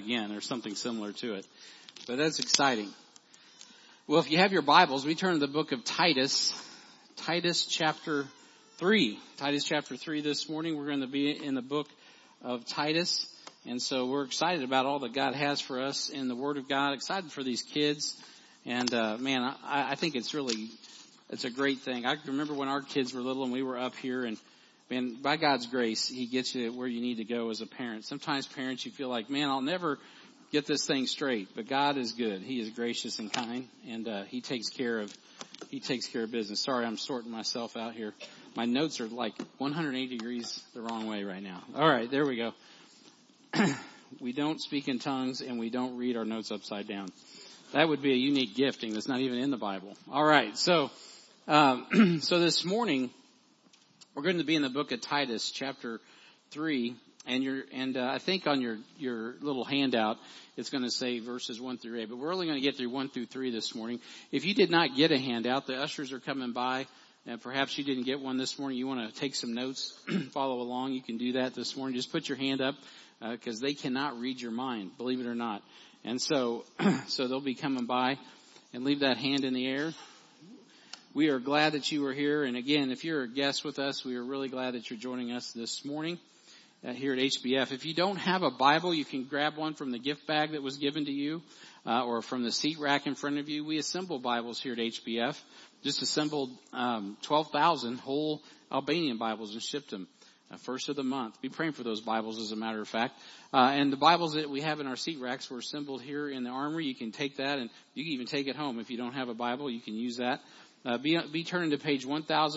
again or something similar to it. But that's exciting. Well, if you have your Bibles, we turn to the book of Titus chapter 3. Titus chapter 3 this morning. We're going to be in the book of Titus. And so we're excited about all that God has for us in the Word of God, excited for these kids. And, I think it's a great thing. I remember when our kids were little and we were up here, and man, by God's grace, He gets you where you need to go as a parent. Sometimes parents, you feel like, man, I'll never get this thing straight. But God is good. He is gracious and kind, and He takes care of business. Sorry, I'm sorting myself out here. My notes are like 180 degrees the wrong way right now. All right, there we go. We don't speak in tongues and we don't read our notes upside down. That would be a unique gifting that's not even in the Bible. All right, so this morning we're going to be in the book of Titus, chapter 3, and I think on your little handout it's going to say verses 1 through 8, but we're only going to get through 1 through 3 this morning. If you did not get a handout, the ushers are coming by, and perhaps you didn't get one this morning. You want to take some notes, follow along. You can do that this morning. Just put your hand up. Because they cannot read your mind, believe it or not. And so they'll be coming by, and leave that hand in the air. We are glad that you are here. And again, if you're a guest with us, we are really glad that you're joining us this morning here at HBF. If you don't have a Bible, you can grab one from the gift bag that was given to you, or from the seat rack in front of you. We assemble Bibles here at HBF. Just assembled 12,000 whole Albanian Bibles and shipped them. First of the month. Be praying for those Bibles, as a matter of fact. And the Bibles that we have in our seat racks were assembled here in the armory. You can take that, and you can even take it home. If you don't have a Bible, you can use that. Be turning to page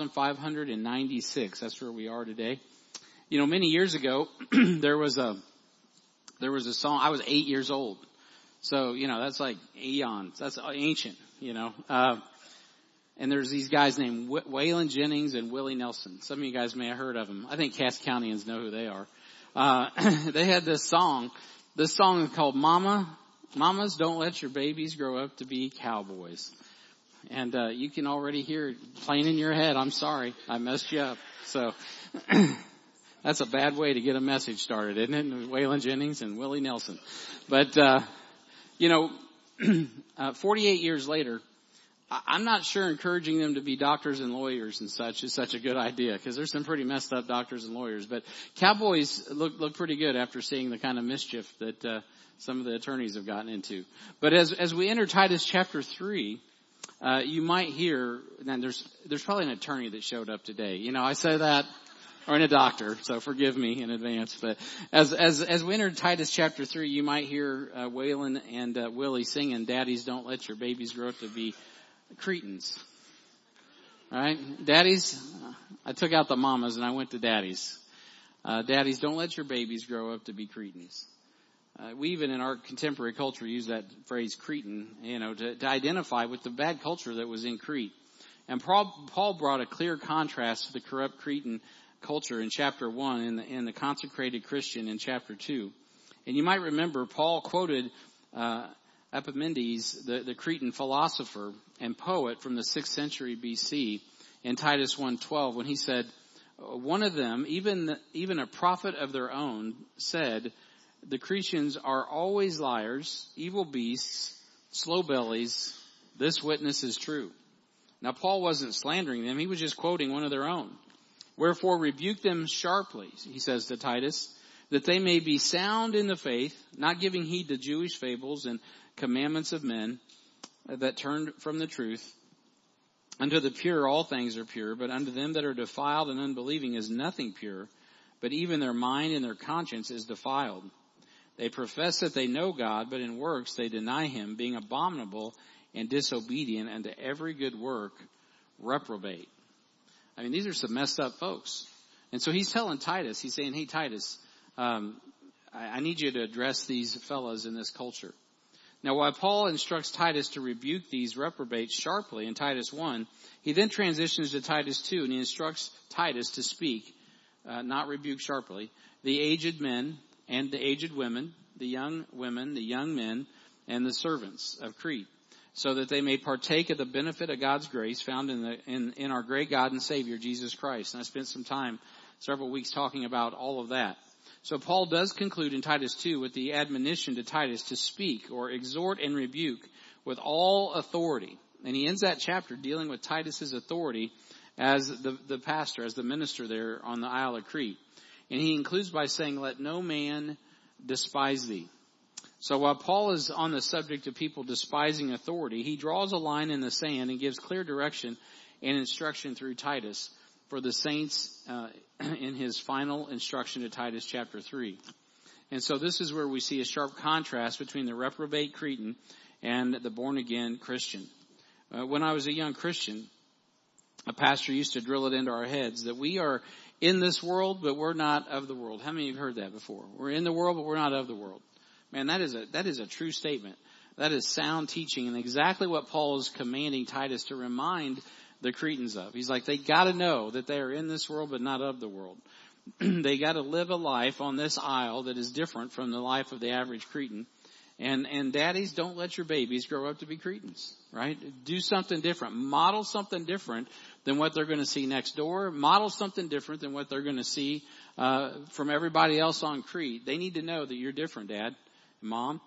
1596. That's where we are today. You know, many years ago, there was a song. I was 8 years old. So, you know, that's like eons. That's ancient, you know. And there's these guys named Waylon Jennings and Willie Nelson. Some of you guys may have heard of them. I think Cass Countyans know who they are. They had this song. This song is called Mamas Don't Let Your Babies Grow Up to Be Cowboys. And you can already hear it playing in your head. I'm sorry, I messed you up. So that's a bad way to get a message started, isn't it? Waylon Jennings and Willie Nelson. But 48 years later, I'm not sure encouraging them to be doctors and lawyers and such is such a good idea, because there's some pretty messed up doctors and lawyers. But cowboys look pretty good after seeing the kind of mischief that some of the attorneys have gotten into. But as we enter Titus chapter 3, you might hear, and there's probably an attorney that showed up today. You know, I say that, or a doctor, so forgive me in advance. But as we enter Titus chapter 3, you might hear Waylon and Willie singing, "Daddies, don't let your babies grow up to be Cretans." All right, daddies. I took out the mamas and I went to daddies. Daddies, don't let your babies grow up to be Cretans. We even in our contemporary culture use that phrase Cretan, you know, to identify with the bad culture that was in Crete. And Paul brought a clear contrast to the corrupt Cretan culture in chapter 1 and the consecrated Christian in chapter 2. And you might remember Paul quoted Epimenides, the Cretan philosopher and poet from the 6th century BC, in Titus 1:12, when he said, one of them, even a prophet of their own, said, "The Cretans are always liars, evil beasts, slow bellies. This witness is true." Now, Paul wasn't slandering them. He was just quoting one of their own. "Wherefore rebuke them sharply," he says to Titus, "that they may be sound in the faith, not giving heed to Jewish fables and commandments of men that turn from the truth. Unto the pure all things are pure, but unto them that are defiled and unbelieving is nothing pure, but even their mind and their conscience is defiled. They profess that they know God, but in works they deny Him, being abominable and disobedient unto every good work, reprobate." I mean, these are some messed up folks. And so he's telling Titus, he's saying, "Hey Titus, I need you to address these fellas in this culture." Now, while Paul instructs Titus to rebuke these reprobates sharply in Titus 1, he then transitions to Titus 2, and he instructs Titus to speak, not rebuke sharply, the aged men and the aged women, the young men, and the servants of Crete, so that they may partake of the benefit of God's grace found in our great God and Savior, Jesus Christ. And I spent some time, several weeks, talking about all of that. So Paul does conclude in Titus 2 with the admonition to Titus to speak or exhort and rebuke with all authority. And he ends that chapter dealing with Titus's authority as the pastor, as the minister there on the Isle of Crete. And he includes by saying, let no man despise thee. So while Paul is on the subject of people despising authority, he draws a line in the sand and gives clear direction and instruction through Titus for the saints in his final instruction to Titus chapter 3. And so this is where we see a sharp contrast between the reprobate Cretan and the born-again Christian. When I was a young Christian, a pastor used to drill it into our heads that we are in this world, but we're not of the world. How many of you have heard that before? We're in the world, but we're not of the world. Man, that is a true statement. That is sound teaching and exactly what Paul is commanding Titus to remind the Cretans of. He's like, they got to know that they are in this world, but not of the world. They got to live a life on this isle that is different from the life of the average Cretan. And daddies, don't let your babies grow up to be Cretans, right? Do something different. Model something different than what they're going to see next door. Model something different than what they're going to see from everybody else on Crete. They need to know that you're different, Dad, Mom.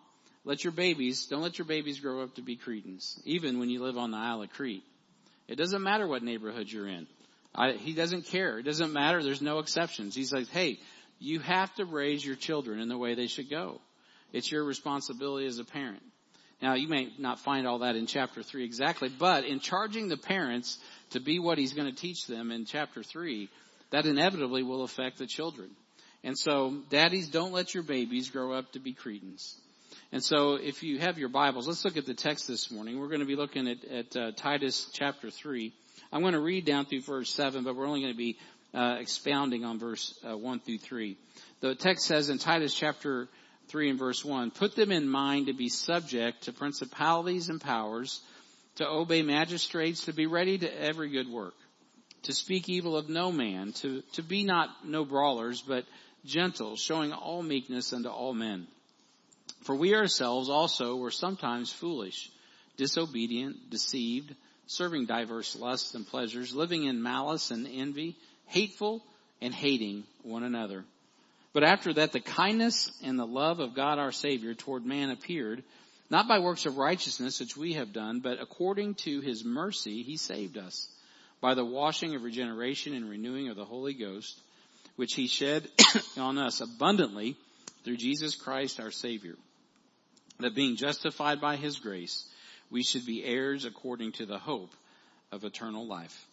Don't let your babies grow up to be Cretans, even when you live on the Isle of Crete. It doesn't matter what neighborhood you're in. He doesn't care. It doesn't matter. There's no exceptions. He's like, hey, you have to raise your children in the way they should go. It's your responsibility as a parent. Now, you may not find all that in chapter 3 exactly, but in charging the parents to be what he's going to teach them in chapter 3, that inevitably will affect the children. And so, daddies, don't let your babies grow up to be Cretans. And so, if you have your Bibles, let's look at the text this morning. We're going to be looking at Titus chapter 3. I'm going to read down through verse 7, but we're only going to be expounding on verse 1 through 3. The text says in Titus chapter 3 and verse 1, put them in mind to be subject to principalities and powers, to obey magistrates, to be ready to every good work, to speak evil of no man, to be no brawlers, but gentle, showing all meekness unto all men. For we ourselves also were sometimes foolish, disobedient, deceived, serving diverse lusts and pleasures, living in malice and envy, hateful and hating one another. But after that, the kindness and the love of God our Savior toward man appeared, not by works of righteousness which we have done, but according to his mercy he saved us, by the washing of regeneration and renewing of the Holy Ghost, which he shed on us abundantly through Jesus Christ our Savior, that being justified by his grace, we should be heirs according to the hope of eternal life.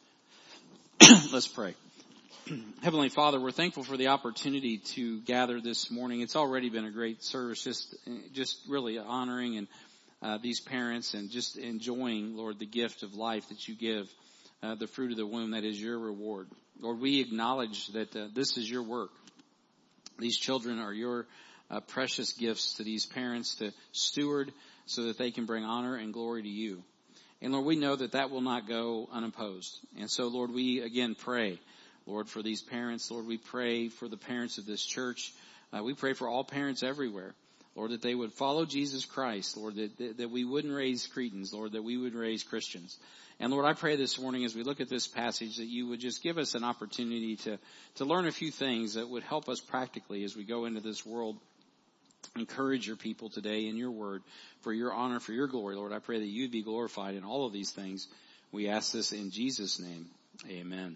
Let's pray. Heavenly Father, we're thankful for the opportunity to gather this morning. It's already been a great service, just really honoring and these parents and just enjoying, Lord, the gift of life that you give, the fruit of the womb that is your reward. Lord, we acknowledge that this is your work. These children are your precious gifts to these parents to steward so that they can bring honor and glory to you. And Lord, we know that will not go unopposed. And so, Lord, we again pray, Lord, for these parents. Lord, we pray for the parents of this church. We pray for all parents everywhere. Lord, that they would follow Jesus Christ. Lord, that we wouldn't raise Cretans. Lord, that we would raise Christians. And Lord, I pray this morning as we look at this passage that you would just give us an opportunity to learn a few things that would help us practically as we go into this world. Encourage your people today in your word for your honor, for your glory. Lord, I pray that you'd be glorified in all of these things. We ask this in Jesus' name. Amen.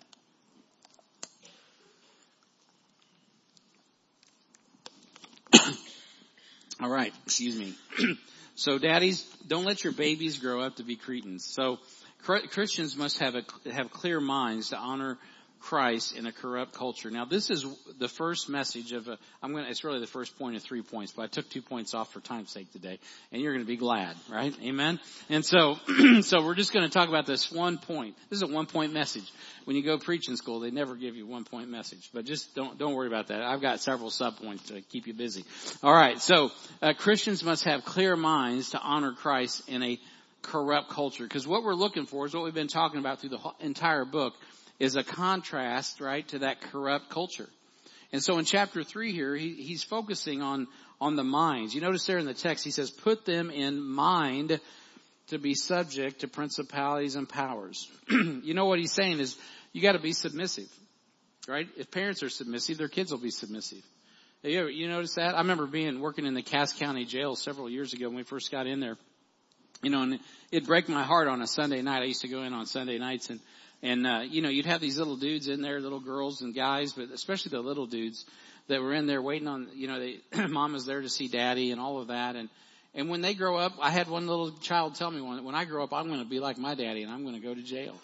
All right, excuse me. So daddies, don't let your babies grow up to be Cretans. So Christians must have clear minds to honor Christ in a corrupt culture. Now this is the first message of it's really the first point of 3 points, but I took 2 points off for time's sake today, and you're going to be glad, right? Amen? And so, so we're just going to talk about this 1 point. This is a 1 point message. When you go preaching school, they never give you 1 point message, but just don't worry about that. I've got several sub points to keep you busy. All right. So, Christians must have clear minds to honor Christ in a corrupt culture, because what we're looking for is what we've been talking about through the entire book, is a contrast, right, to that corrupt culture. And so in chapter 3 here, he's focusing on the minds. You notice there in the text, he says, put them in mind to be subject to principalities and powers. You know what he's saying is, you got to be submissive, right? If parents are submissive, their kids will be submissive. You notice that? I remember working in the Cass County Jail several years ago when we first got in there. And it'd break my heart on a Sunday night. I used to go in on Sunday nights and you'd have these little dudes in there, little girls and guys, but especially the little dudes that were in there waiting on, mama's there to see daddy and all of that. And when they grow up, I had one little child tell me when I grow up, I'm going to be like my daddy and I'm going to go to jail.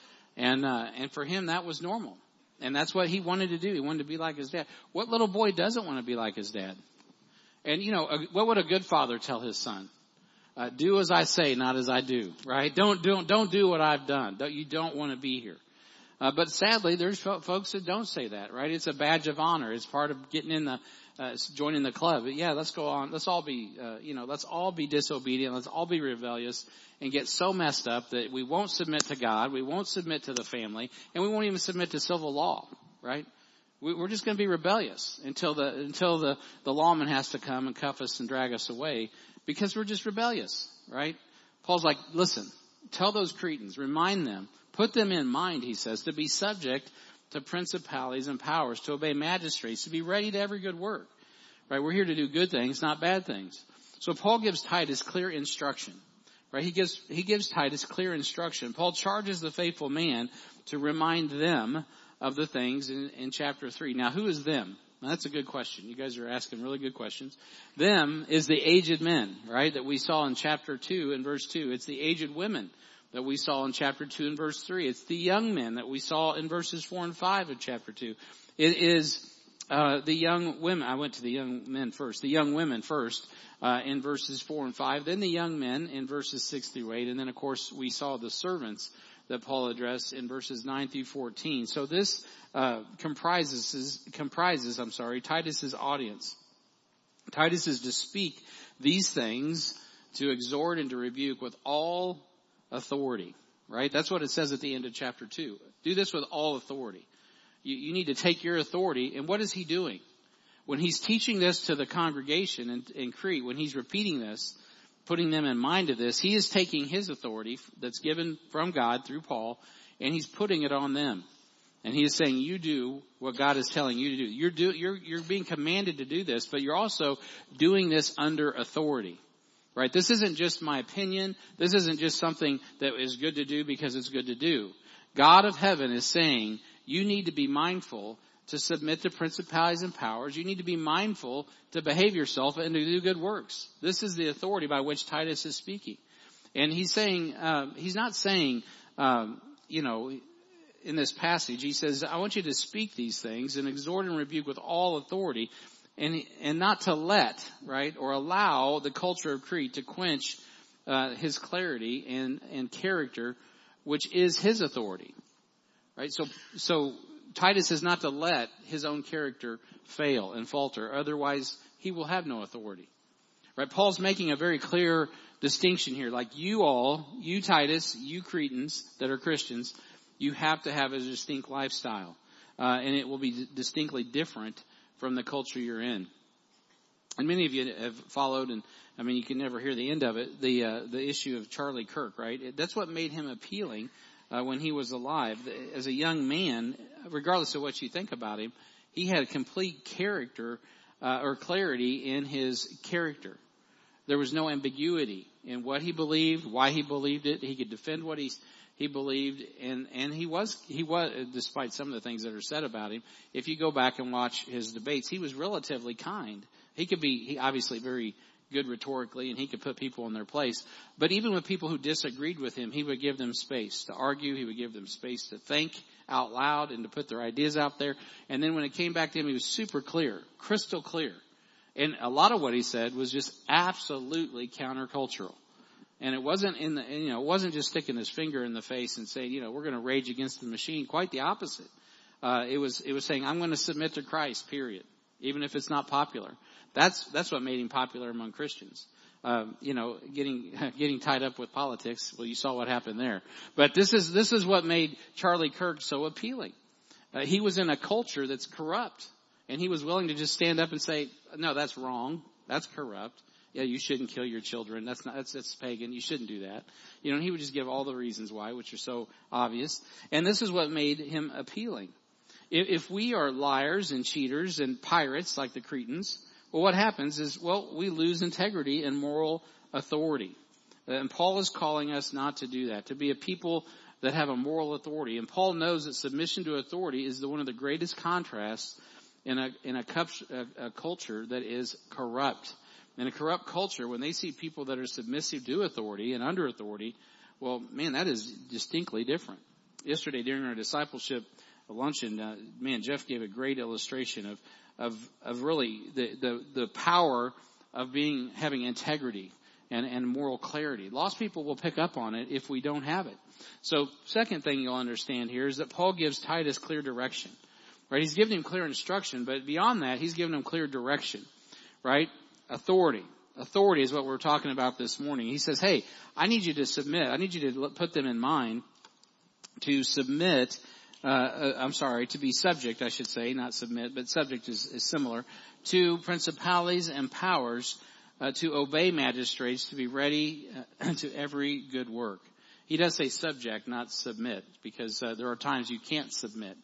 And for him, that was normal. And that's what he wanted to do. He wanted to be like his dad. What little boy doesn't want to be like his dad? And what would a good father tell his son? Do as I say, not as I do, right? Don't do what I've done. You don't want to be here. But sadly, there's folks that don't say that, right? It's a badge of honor. It's part of getting in joining the club. But yeah, let's go on. Let's all be disobedient. Let's all be rebellious and get so messed up that we won't submit to God. We won't submit to the family, and we won't even submit to civil law, right? We're just going to be rebellious until the lawman has to come and cuff us and drag us away because we're just rebellious, right? Paul's like, listen, tell those Cretans, remind them, put them in mind, he says, to be subject to principalities and powers, to obey magistrates, to be ready to every good work, right? We're here to do good things, not bad things. So Paul gives Titus clear instruction, right? He gives Titus clear instruction. Paul charges the faithful man to remind them of the things in chapter 3. Now, who is them? Now, that's a good question. You guys are asking really good questions. Them is the aged men, right, that we saw in chapter 2 and verse 2. It's the aged women that we saw in chapter 2 and verse 3. It's the young men that we saw in verses 4 and 5 of chapter 2. It is the young women. I went to the young men first. The young women first in verses 4 and 5. Then the young men in verses 6 through 8. And then, of course, we saw the servants that Paul addressed in verses 9 through 14. So this comprises Titus's audience. Titus is to speak these things, to exhort and to rebuke with all authority, right? That's what it says at the end of chapter 2. Do this with all authority. You need to take your authority. And what is he doing? When he's teaching this to the congregation in Crete, when he's repeating this, putting them in mind of this, he is taking his authority that's given from God through Paul, and he's putting it on them. And he is saying, you do what God is telling you to do. You're being commanded to do this, but you're also doing this under authority. Right? This isn't just my opinion. This isn't just something that is good to do because it's good to do. God of heaven is saying, you need to be mindful to submit to principalities and powers. You need to be mindful to behave yourself and to do good works. This is the authority by which Titus is speaking. And he's saying, he's not saying, in this passage, he says, I want you to speak these things and exhort and rebuke with all authority and not to let, right, or allow the culture of Crete to quench his clarity and character, which is his authority. Right? So Titus is not to let his own character fail and falter. Otherwise, he will have no authority. Right? Paul's making a very clear distinction here. Like you Titus, you Cretans that are Christians, you have to have a distinct lifestyle. And it will be distinctly different from the culture you're in. And many of you have followed, and I mean, you can never hear the end of it, the issue of Charlie Kirk, right? That's what made him appealing when he was alive. As a young man, regardless of what you think about him, he had a complete character or clarity in his character. There was no ambiguity in what he believed, why he believed it. He could defend what he believed, and he was, despite some of the things that are said about him, if you go back and watch his debates, he was relatively kind. He obviously very good rhetorically, and he could put people in their place. But even with people who disagreed with him, he would give them space to argue. He would give them space to think out loud and to put their ideas out there. And then when it came back to him, he was super clear, crystal clear. And a lot of what he said was just absolutely countercultural. And it wasn't it wasn't just sticking his finger in the face and saying, we're going to rage against the machine. Quite the opposite. It was saying, I'm going to submit to Christ, period. Even if it's not popular. That's what made him popular among Christians. Getting tied up with politics. Well, you saw what happened there. But this is what made Charlie Kirk so appealing. He was in a culture that's corrupt. And he was willing to just stand up and say, no, that's wrong. That's corrupt. Yeah, you shouldn't kill your children. That's pagan. You shouldn't do that. And he would just give all the reasons why, which are so obvious. And this is what made him appealing. if we are liars and cheaters and pirates like the Cretans, well, what happens is, we lose integrity and moral authority. And Paul is calling us not to do that, to be a people that have a moral authority. And Paul knows that submission to authority is one of the greatest contrasts in a culture that is corrupt. In a corrupt culture, when they see people that are submissive to authority and under authority, well, man, that is distinctly different. Yesterday during our discipleship luncheon, Jeff gave a great illustration of really the power of having integrity and moral clarity. Lost people will pick up on it if we don't have it. So second thing you'll understand here is that Paul gives Titus clear direction. Right? He's giving him clear instruction, but beyond that, he's giving him clear direction. Right? Authority. Authority is what we're talking about this morning. He says, hey, I need you to submit. I need you to put them in mind to submit, to be subject, I should say, not submit, but subject is similar, to principalities and powers, to obey magistrates, to be ready to every good work. He does say subject, not submit, because there are times you can't submit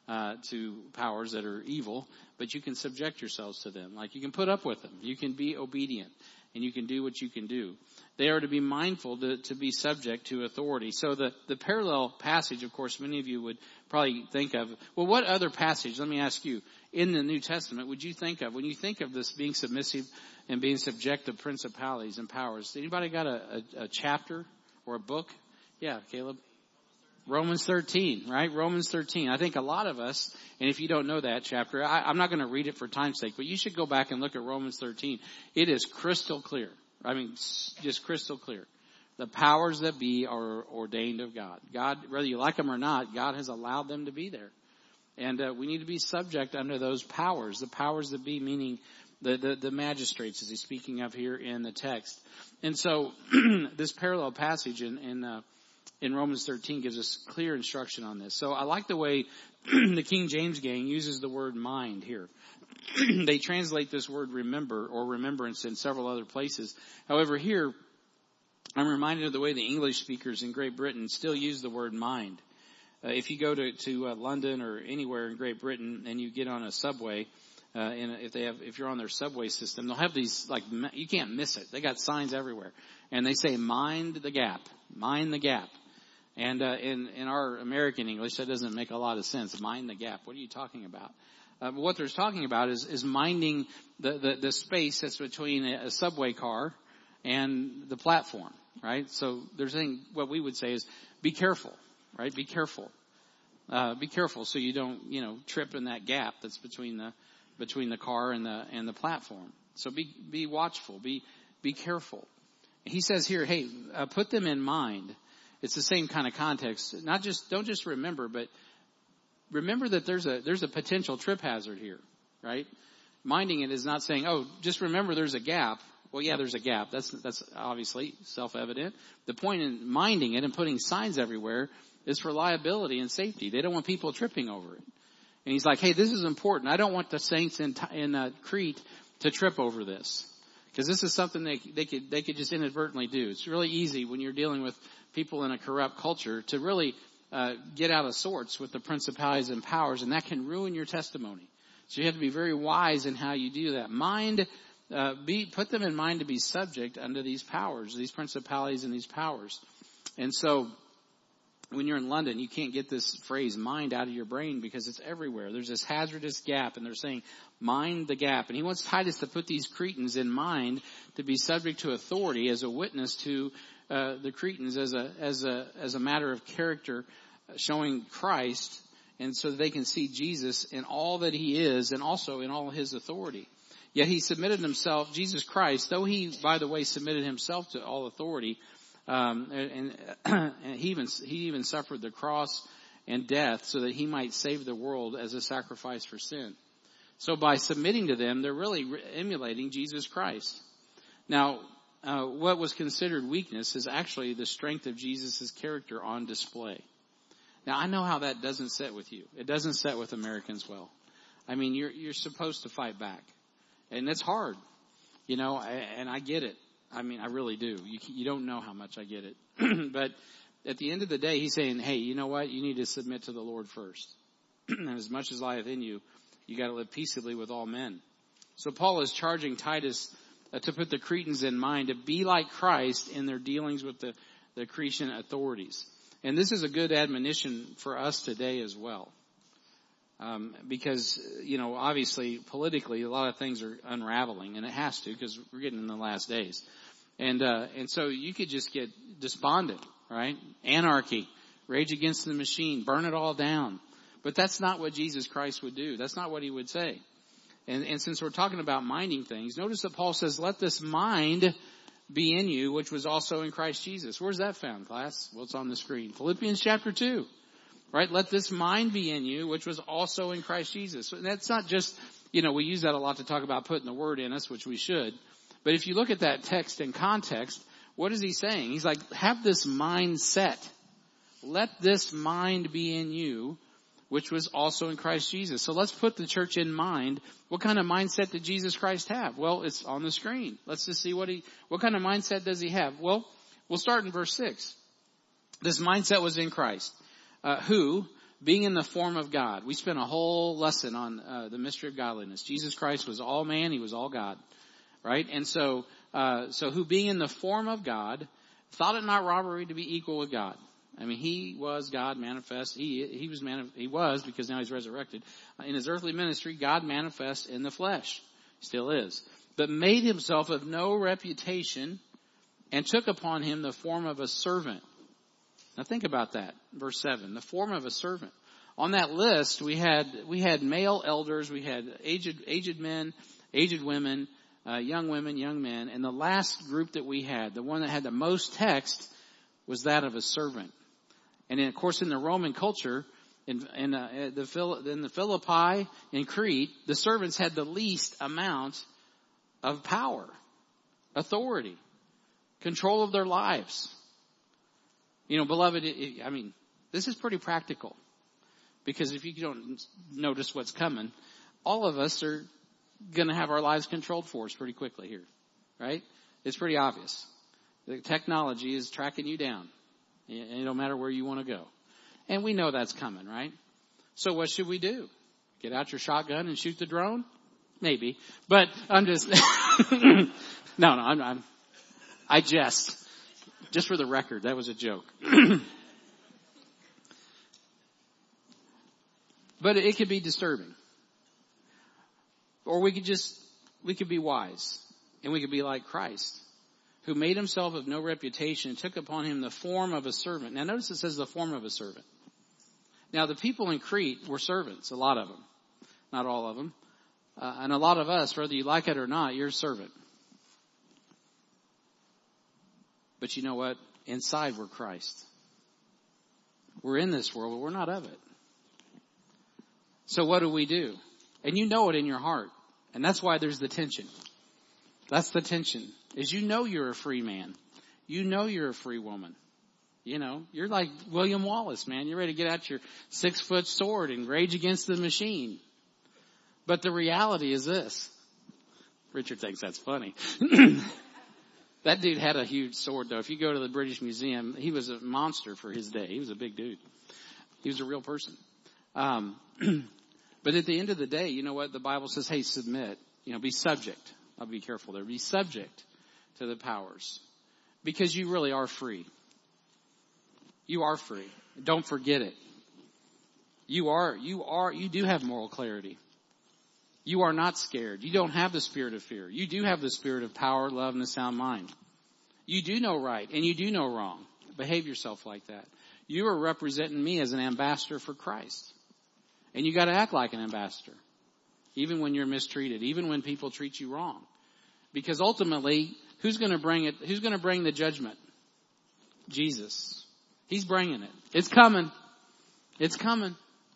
to powers that are evil, but you can subject yourselves to them. Like you can put up with them. You can be obedient, and you can do what you can do. They are to be mindful to be subject to authority. So the parallel passage, of course, many of you would probably think of, well, what other passage, let me ask you, in the New Testament would you think of, when you think of this being submissive and being subject to principalities and powers? Anybody got a chapter or a book? Yeah, Caleb? Romans 13, right? Romans 13. I think a lot of us, and if you don't know that chapter, I'm not going to read it for time's sake, but you should go back and look at Romans 13. It is crystal clear. I mean, just crystal clear. The powers that be are ordained of God. God, whether you like them or not, God has allowed them to be there. And we need to be subject under those powers. The powers that be, meaning the magistrates, as he's speaking of here in the text. And so this parallel passage in Romans 13 gives us clear instruction on this. So I like the way the King James gang uses the word mind here. They translate this word remember or remembrance in several other places. However, here I'm reminded of the way the English speakers in Great Britain still use the word mind. If you go to London or anywhere in Great Britain and you get on a subway, and if you're on their subway system, they'll have these, like, you can't miss it. They got signs everywhere. And they say, mind the gap. Mind the gap. And in our American English, that doesn't make a lot of sense. Mind the gap. What are you talking about? But what they're talking about is minding the space that's between a subway car and the platform, right? So they're saying what we would say is be careful, right? Be careful. Be careful so you don't, trip in that gap that's between the car and the platform. So be watchful. Be careful. He says here, hey, put them in mind. It's the same kind of context. Don't just remember, but remember that there's a potential trip hazard here, right? Minding it is not saying, oh, just remember there's a gap. Well, yeah, there's a gap. That's obviously self-evident. The point in minding it and putting signs everywhere is for liability and safety. They don't want people tripping over it. And he's like, hey, this is important. I don't want the saints in Crete to trip over this. Because this is something they could just inadvertently do. It's really easy when you're dealing with people in a corrupt culture to really get out of sorts with the principalities and powers, and that can ruin your testimony. So you have to be very wise in how you do that. Put them in mind to be subject under these powers, these principalities and these powers. And so when you're in London, you can't get this phrase mind out of your brain because it's everywhere. There's this hazardous gap, and they're saying mind the gap. And he wants Titus to put these Cretans in mind to be subject to authority as a witness to the Cretans as a matter of character, showing Christ, and so that they can see Jesus in all that he is and also in all his authority. Yet he submitted himself, Jesus Christ, though he, by the way, submitted himself to all authority, and he even suffered the cross and death so that he might save the world as a sacrifice for sin. So by submitting to them, they're really emulating Jesus Christ. Now, what was considered weakness is actually the strength of Jesus' character on display. Now, I know how that doesn't sit with you. It doesn't sit with Americans well. I mean, you're supposed to fight back. And it's hard, and I get it. I mean, I really do. You don't know how much I get it. But at the end of the day, he's saying, hey, you know what? You need to submit to the Lord first. and as much as lieth in you, you got to live peaceably with all men. So Paul is charging Titus to put the Cretans in mind to be like Christ in their dealings with the Cretan authorities. And this is a good admonition for us today as well. Because, obviously politically a lot of things are unraveling, and it has to, because we're getting in the last days. And so you could just get despondent, right? Anarchy, rage against the machine, burn it all down. But that's not what Jesus Christ would do. That's not what he would say. And since we're talking about minding things, notice that Paul says, let this mind be in you, which was also in Christ Jesus. Where's that found, class? Well, it's on the screen. Philippians chapter 2. Right? Let this mind be in you, which was also in Christ Jesus. So that's not just, we use that a lot to talk about putting the word in us, which we should. But if you look at that text in context, what is he saying? He's like, have this mindset. Let this mind be in you, which was also in Christ Jesus. So let's put the church in mind. What kind of mindset did Jesus Christ have? Well, it's on the screen. Let's just see what kind of mindset does he have? Well, we'll start in verse 6. This mindset was in Christ. Who, being in the form of God, we spent a whole lesson on the mystery of godliness. Jesus Christ was all man, he was all God, right? And so who, being in the form of God, thought it not robbery to be equal with God. I mean, he was God manifest. He was because now he's resurrected. In his earthly ministry, God manifest in the flesh, still is, but made himself of no reputation, and took upon him the form of a servant. Now think about that. Verse 7, the form of a servant. On that list, we had male elders, we had aged men, aged women, young women, young men. And the last group that we had, the one that had the most text, was that of a servant. And of course, in the Roman culture, in the Philippi, in Crete, the servants had the least amount of power, authority, control of their lives. Beloved, this is pretty practical, because if you don't notice what's coming, all of us are going to have our lives controlled for us pretty quickly here, right? It's pretty obvious. The technology is tracking you down. It don't matter where you want to go. And we know that's coming, right? So what should we do? Get out your shotgun and shoot the drone? Maybe. But I'm just, I jest. Just for the record, that was a joke. But it could be disturbing. Or we could be wise. And we could be like Christ, who made himself of no reputation and took upon him the form of a servant. Now notice it says the form of a servant. Now the people in Crete were servants, a lot of them. Not all of them. And a lot of us, whether you like it or not, you're a servant. But you know what? Inside we're Christ. We're in this world, but we're not of it. So what do? And you know it in your heart. And that's why there's the tension. That's the tension. Is you're a free man. You're a free woman. You're like William Wallace, man. You're ready to get out your 6-foot sword and rage against the machine. But the reality is this. Richard thinks that's funny. That dude had a huge sword, though. If you go to the British Museum, he was a monster for his day. He was a big dude. He was a real person. But at the end of the day, you know what? The Bible says, hey, submit. Be subject. I'll be careful there. Be subject to the powers. Because you really are free. You are free. Don't forget it. You do have moral clarity. You are not scared. You don't have the spirit of fear. You do have the spirit of power, love, and a sound mind. You do know right and you do know wrong. Behave yourself like that. You are representing me as an ambassador for Christ. And you got to act like an ambassador. Even when you're mistreated. Even when people treat you wrong. Because ultimately, who's going to bring it? Who's going to bring the judgment? Jesus. He's bringing it. It's coming. It's coming.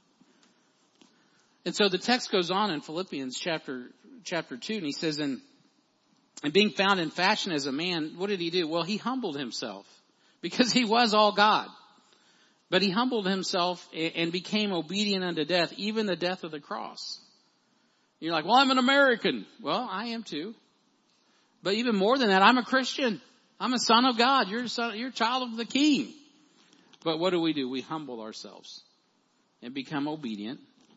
And so the text goes on in Philippians chapter 2, and he says, and being found in fashion as a man, what did he do? Well, he humbled himself because he was all God. But he humbled himself and became obedient unto death, even the death of the cross. You're like, well, I'm an American. Well, I am too. But even more than that, I'm a Christian. I'm a son of God. You're a child of the King. But what do? We humble ourselves and become obedient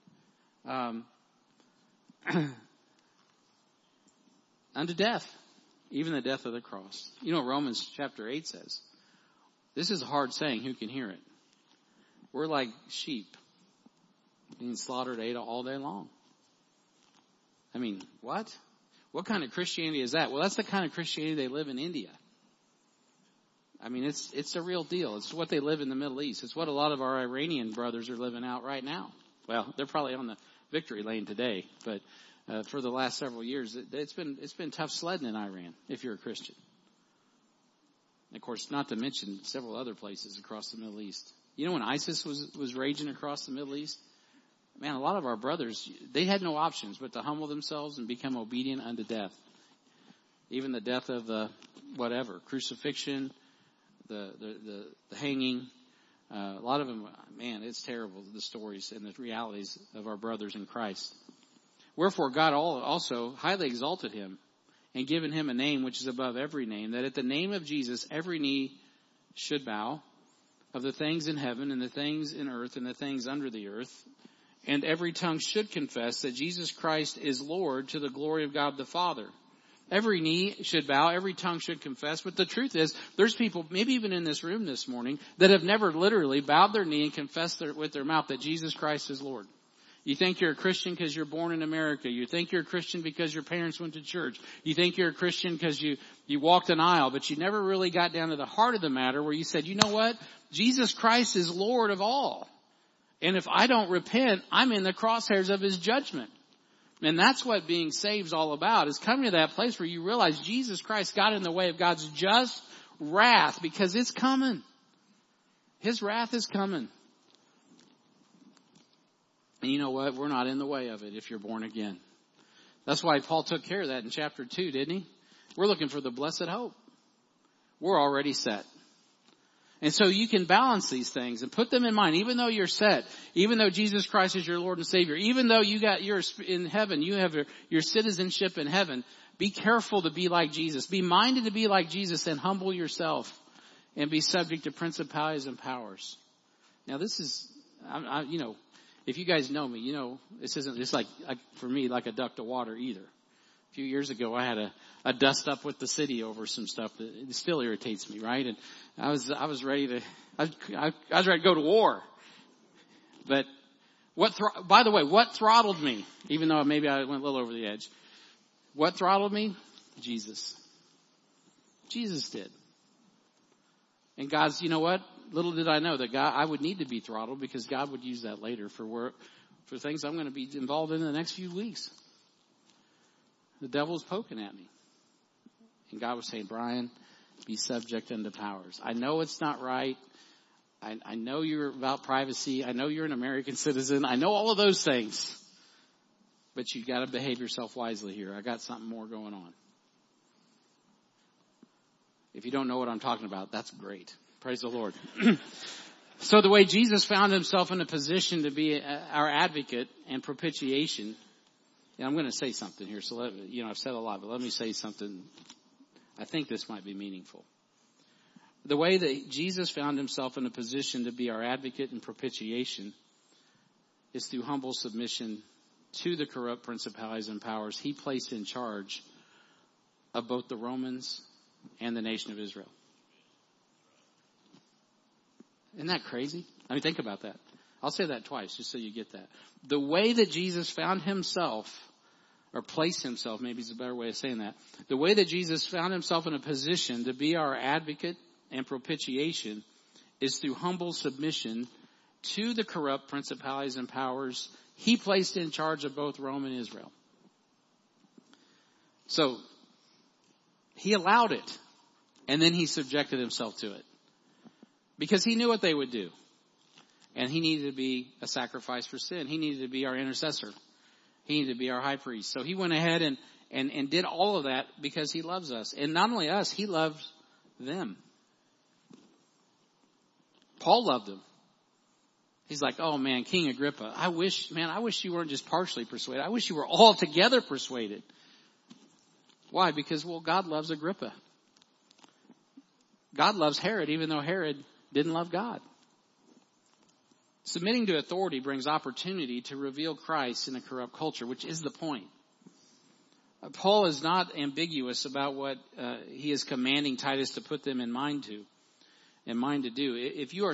unto death, even the death of the cross. You know what Romans chapter 8 says? This is a hard saying. Who can hear it? We're like sheep being slaughtered all day long. I mean, what? What kind of Christianity is that? Well, that's the kind of Christianity they live in India. I mean, it's a real deal. It's what they live in the Middle East. It's what a lot of our Iranian brothers are living out right now. Well, they're probably on the victory lane today, but for the last several years, it's been tough sledding in Iran if you're a Christian. And of course, not to mention several other places across the Middle East. You know, when ISIS was raging across the Middle East, man, a lot of our brothers, they had no options but to humble themselves and become obedient unto death. Even the death of the crucifixion, the hanging. A lot of them, man, it's terrible, the stories and the realities of our brothers in Christ. Wherefore God also highly exalted him and given him a name which is above every name, that at the name of Jesus every knee should bow, of the things in heaven and the things in earth and the things under the earth, and every tongue should confess that Jesus Christ is Lord, to the glory of God the Father. Every knee should bow, every tongue should confess. But the truth is, there's people, maybe even in this room this morning, that have never literally bowed their knee and confessed with their mouth that Jesus Christ is Lord. You think you're a Christian because you're born in America. You think you're a Christian because your parents went to church. You think you're a Christian because you walked an aisle, but you never really got down to the heart of the matter where you said, you know what? Jesus Christ is Lord of all. And if I don't repent, I'm in the crosshairs of his judgment. And that's what being saved is all about, is coming to that place where you realize Jesus Christ got in the way of God's just wrath, because it's coming. His wrath is coming. And you know what? We're not in the way of it if you're born again. That's why Paul took care of that in chapter 2, didn't he? We're looking for the blessed hope. We're already set. And so you can balance these things and put them in mind, even though you're set, even though Jesus Christ is your Lord and Savior, even though you're in heaven, you have your citizenship in heaven. Be careful to be like Jesus. Be minded to be like Jesus and humble yourself and be subject to principalities and powers. Now this is, if you guys know me, this isn't just like for me, like a duck to water either. A few years ago, I had a dust up with the city over some stuff that it still irritates me, right? And I was ready to go to war. But by the way, what throttled me? Even though maybe I went a little over the edge. What throttled me? Jesus. Jesus did. And God's, you know what? Little did I know that I would need to be throttled, because God would use that later for things I'm going to be involved in the next few weeks. The devil's poking at me. And God was saying, Brian, be subject unto powers. I know it's not right. I know you're about privacy. I know you're an American citizen. I know all of those things. But you got to behave yourself wisely here. I got something more going on. If you don't know what I'm talking about, that's great. Praise the Lord. So the way Jesus found himself in a position to be our advocate and propitiation. And I'm going to say something here. So I've said a lot, but let me say something. I think this might be meaningful. The way that Jesus found himself in a position to be our advocate and propitiation is through humble submission to the corrupt principalities and powers he placed in charge of both the Romans and the nation of Israel. Isn't that crazy? I mean, think about that. I'll say that twice just so you get that. The way that Jesus found himself, or placed himself, maybe is a better way of saying that. The way that Jesus found himself in a position to be our advocate and propitiation is through humble submission to the corrupt principalities and powers he placed in charge of both Rome and Israel. So, he allowed it, and then he subjected himself to it. Because he knew what they would do. And he needed to be a sacrifice for sin. He needed to be our intercessor. He needed to be our high priest. So he went ahead and did all of that because he loves us. And not only us, he loved them. Paul loved them. He's like, oh man, King Agrippa, I wish you weren't just partially persuaded. I wish you were altogether persuaded. Why? Because, God loves Agrippa. God loves Herod, even though Herod didn't love God. Submitting to authority brings opportunity to reveal Christ in a corrupt culture, which is the point. Paul is not ambiguous about what he is commanding Titus to put them in mind to do. If you are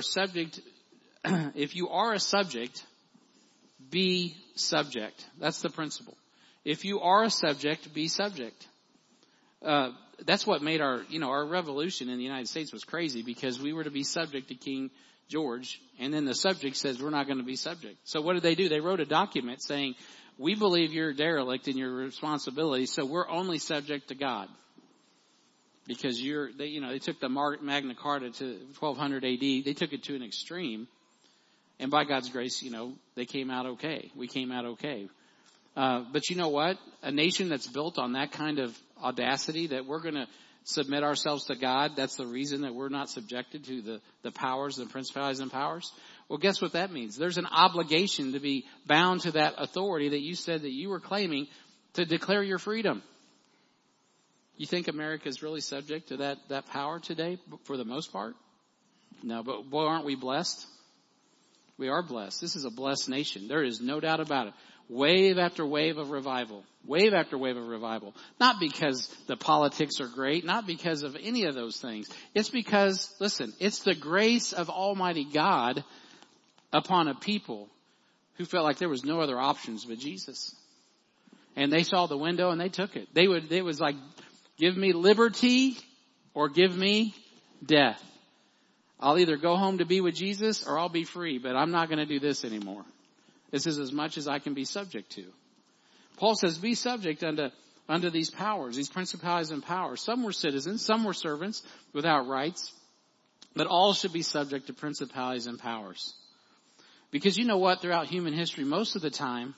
a subject, be subject. That's the principle. If you are a subject, be subject. That's what made our revolution in the United States was crazy, because we were to be subject to King George, and then the subject says we're not going to be subject. So what did they do? They wrote a document saying, we believe you're derelict in your responsibility, so we're only subject to God. Because they took the Magna Carta to 1200 AD, they took it to an extreme, and by God's grace, they came out okay. We came out okay. But you know what? A nation that's built on that kind of audacity, that we're going to submit ourselves to God, that's the reason that we're not subjected to the powers, the principalities and powers. Well, guess what that means? There's an obligation to be bound to that authority that you said that you were claiming to declare your freedom. You think America is really subject to that power today for the most part? No, but boy, aren't we blessed? We are blessed. This is a blessed nation. There is no doubt about it. Wave after wave of revival. Wave after wave of revival. Not because the politics are great. Not because of any of those things. It's because, listen, it's the grace of Almighty God upon a people who felt like there was no other options but Jesus. And they saw the window and they took it. It was like, give me liberty or give me death. I'll either go home to be with Jesus or I'll be free, but I'm not going to do this anymore. This is as much as I can be subject to. Paul says, be subject unto these powers, these principalities and powers. Some were citizens, some were servants without rights, but all should be subject to principalities and powers. Because you know what? Throughout human history, most of the time,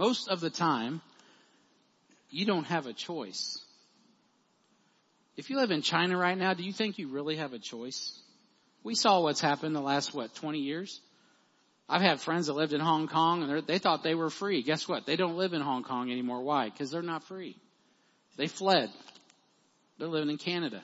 you don't have a choice. If you live in China right now, do you think you really have a choice? We saw what's happened the last, 20 years? I've had friends that lived in Hong Kong and they thought they were free. Guess what? They don't live in Hong Kong anymore. Why? Because they're not free. They fled. They're living in Canada.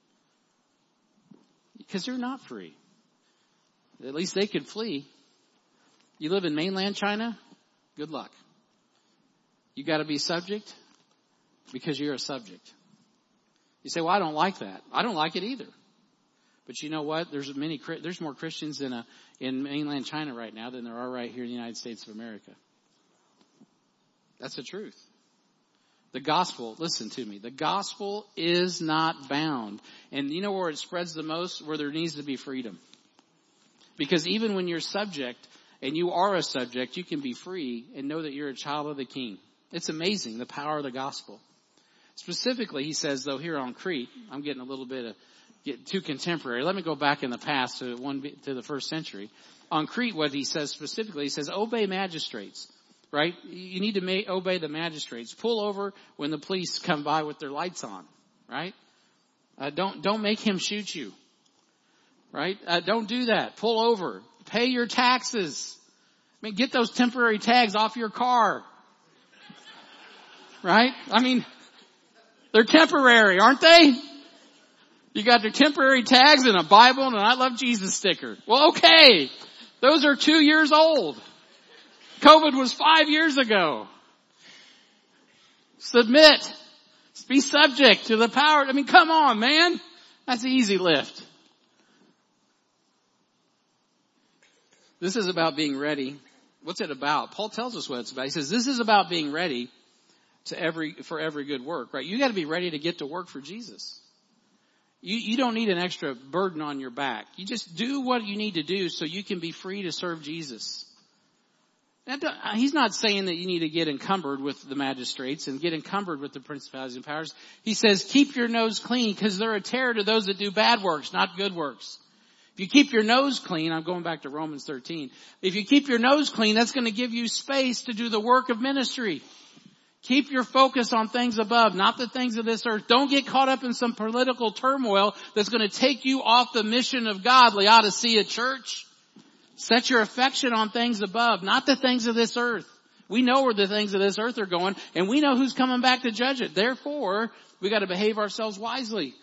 Because they're not free. At least they could flee. You live in mainland China? Good luck. You got to be subject because you're a subject. You say, well, I don't like that. I don't like it either. But you know what? There's more Christians in mainland China right now than there are right here in the United States of America. That's the truth. The gospel, listen to me, the gospel is not bound. And you know where it spreads the most? Where there needs to be freedom. Because even when you're subject, and you are a subject, you can be free and know that you're a child of the King. It's amazing, the power of the gospel. Specifically, he says, though, here on Crete, I'm getting a little bit too contemporary. Let me go back in the past to the first century. On Crete, what he says specifically, he says, obey magistrates, right? You need to obey the magistrates. Pull over when the police come by with their lights on, right? Don't make him shoot you, right? Don't do that. Pull over. Pay your taxes. I mean, get those temporary tags off your car, right? I mean, they're temporary, aren't they? You got their temporary tags and a Bible and an I Love Jesus sticker. Well, okay. Those are 2 years old. COVID was 5 years ago. Submit. Be subject to the power. I mean, come on, man. That's an easy lift. This is about being ready. What's it about? Paul tells us what it's about. He says, this is about being ready for every good work, right? You got to be ready to get to work for Jesus. You don't need an extra burden on your back. You just do what you need to do so you can be free to serve Jesus. He's not saying that you need to get encumbered with the magistrates and get encumbered with the principalities and powers. He says, keep your nose clean because they're a terror to those that do bad works, not good works. If you keep your nose clean, I'm going back to Romans 13. If you keep your nose clean, that's going to give you space to do the work of ministry. Keep your focus on things above, not the things of this earth. Don't get caught up in some political turmoil that's going to take you off the mission of God, Laodicea Church. Set your affection on things above, not the things of this earth. We know where the things of this earth are going, and we know who's coming back to judge it. Therefore, we got to behave ourselves wisely.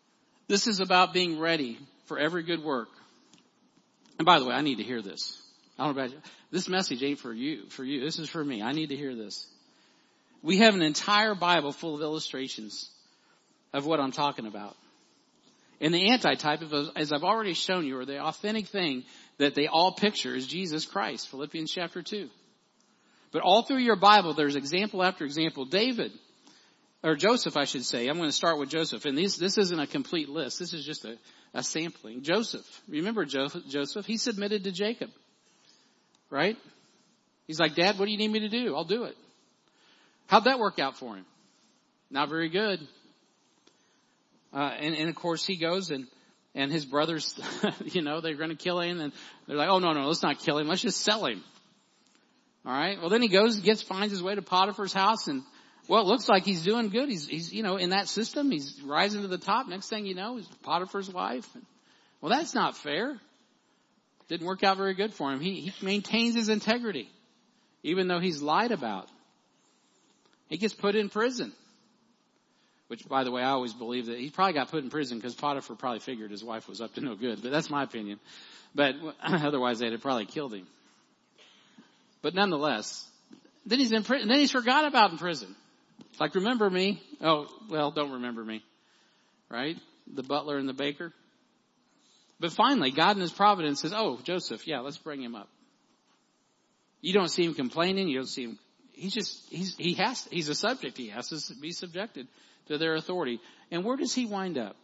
This is about being ready for every good work. And by the way, I need to hear this. I don't know about you. This message ain't for you. This is for me. I need to hear this. We have an entire Bible full of illustrations of what I'm talking about. And the antitype, as I've already shown you, or the authentic thing that they all picture is Jesus Christ, Philippians chapter 2. But all through your Bible, there's example after example. Joseph, I should say. I'm going to start with Joseph. And this isn't a complete list. This is just a sampling. Joseph. Remember Joseph? He submitted to Jacob. Right? He's like, Dad, what do you need me to do? I'll do it. How'd that work out for him? Not very good. And of course he goes and his brothers, they're going to kill him, and they're like, oh no, let's not kill him. Let's just sell him. All right. Well, then he goes and finds his way to Potiphar's house, and well, it looks like he's doing good. He's in that system, he's rising to the top. Next thing you know, he's Potiphar's wife. Well, that's not fair. Didn't work out very good for him. He maintains his integrity, even though he's lied about. He gets put in prison. Which, by the way, I always believe that he probably got put in prison because Potiphar probably figured his wife was up to no good. But that's my opinion. But otherwise, they'd have probably killed him. But nonetheless, then he's in prison. Then he's forgot about in prison. It's like, remember me? Oh, well, don't remember me. Right? The butler and the baker. But finally, God in his providence says, oh, Joseph, yeah, let's bring him up. You don't see him complaining. You don't see him. He's a subject. He has to be subjected to their authority. And where does he wind up?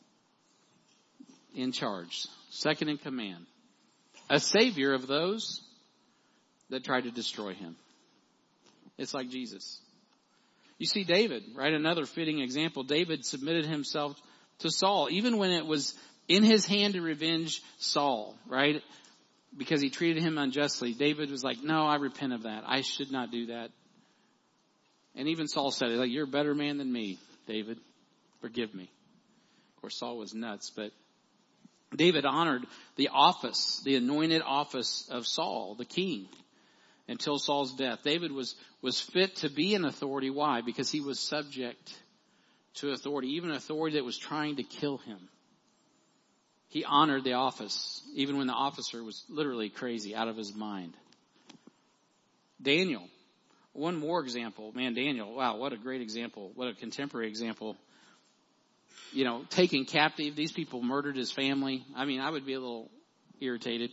In charge. Second in command. A savior of those that tried to destroy him. It's like Jesus. You see David, right? Another fitting example. David submitted himself to Saul, even when it was in his hand to revenge Saul, right? Because he treated him unjustly. David was like, no, I repent of that. I should not do that. And even Saul said, like, you're a better man than me, David. Forgive me. Of course, Saul was nuts, but David honored the office, the anointed office of Saul, the king, until Saul's death. David was fit to be an authority. Why? Because he was subject to authority, even authority that was trying to kill him. He honored the office, even when the officer was literally crazy, out of his mind. Daniel. One more example. Man, Daniel, wow, what a great example. What a contemporary example. Taken captive. These people murdered his family. I mean, I would be a little irritated.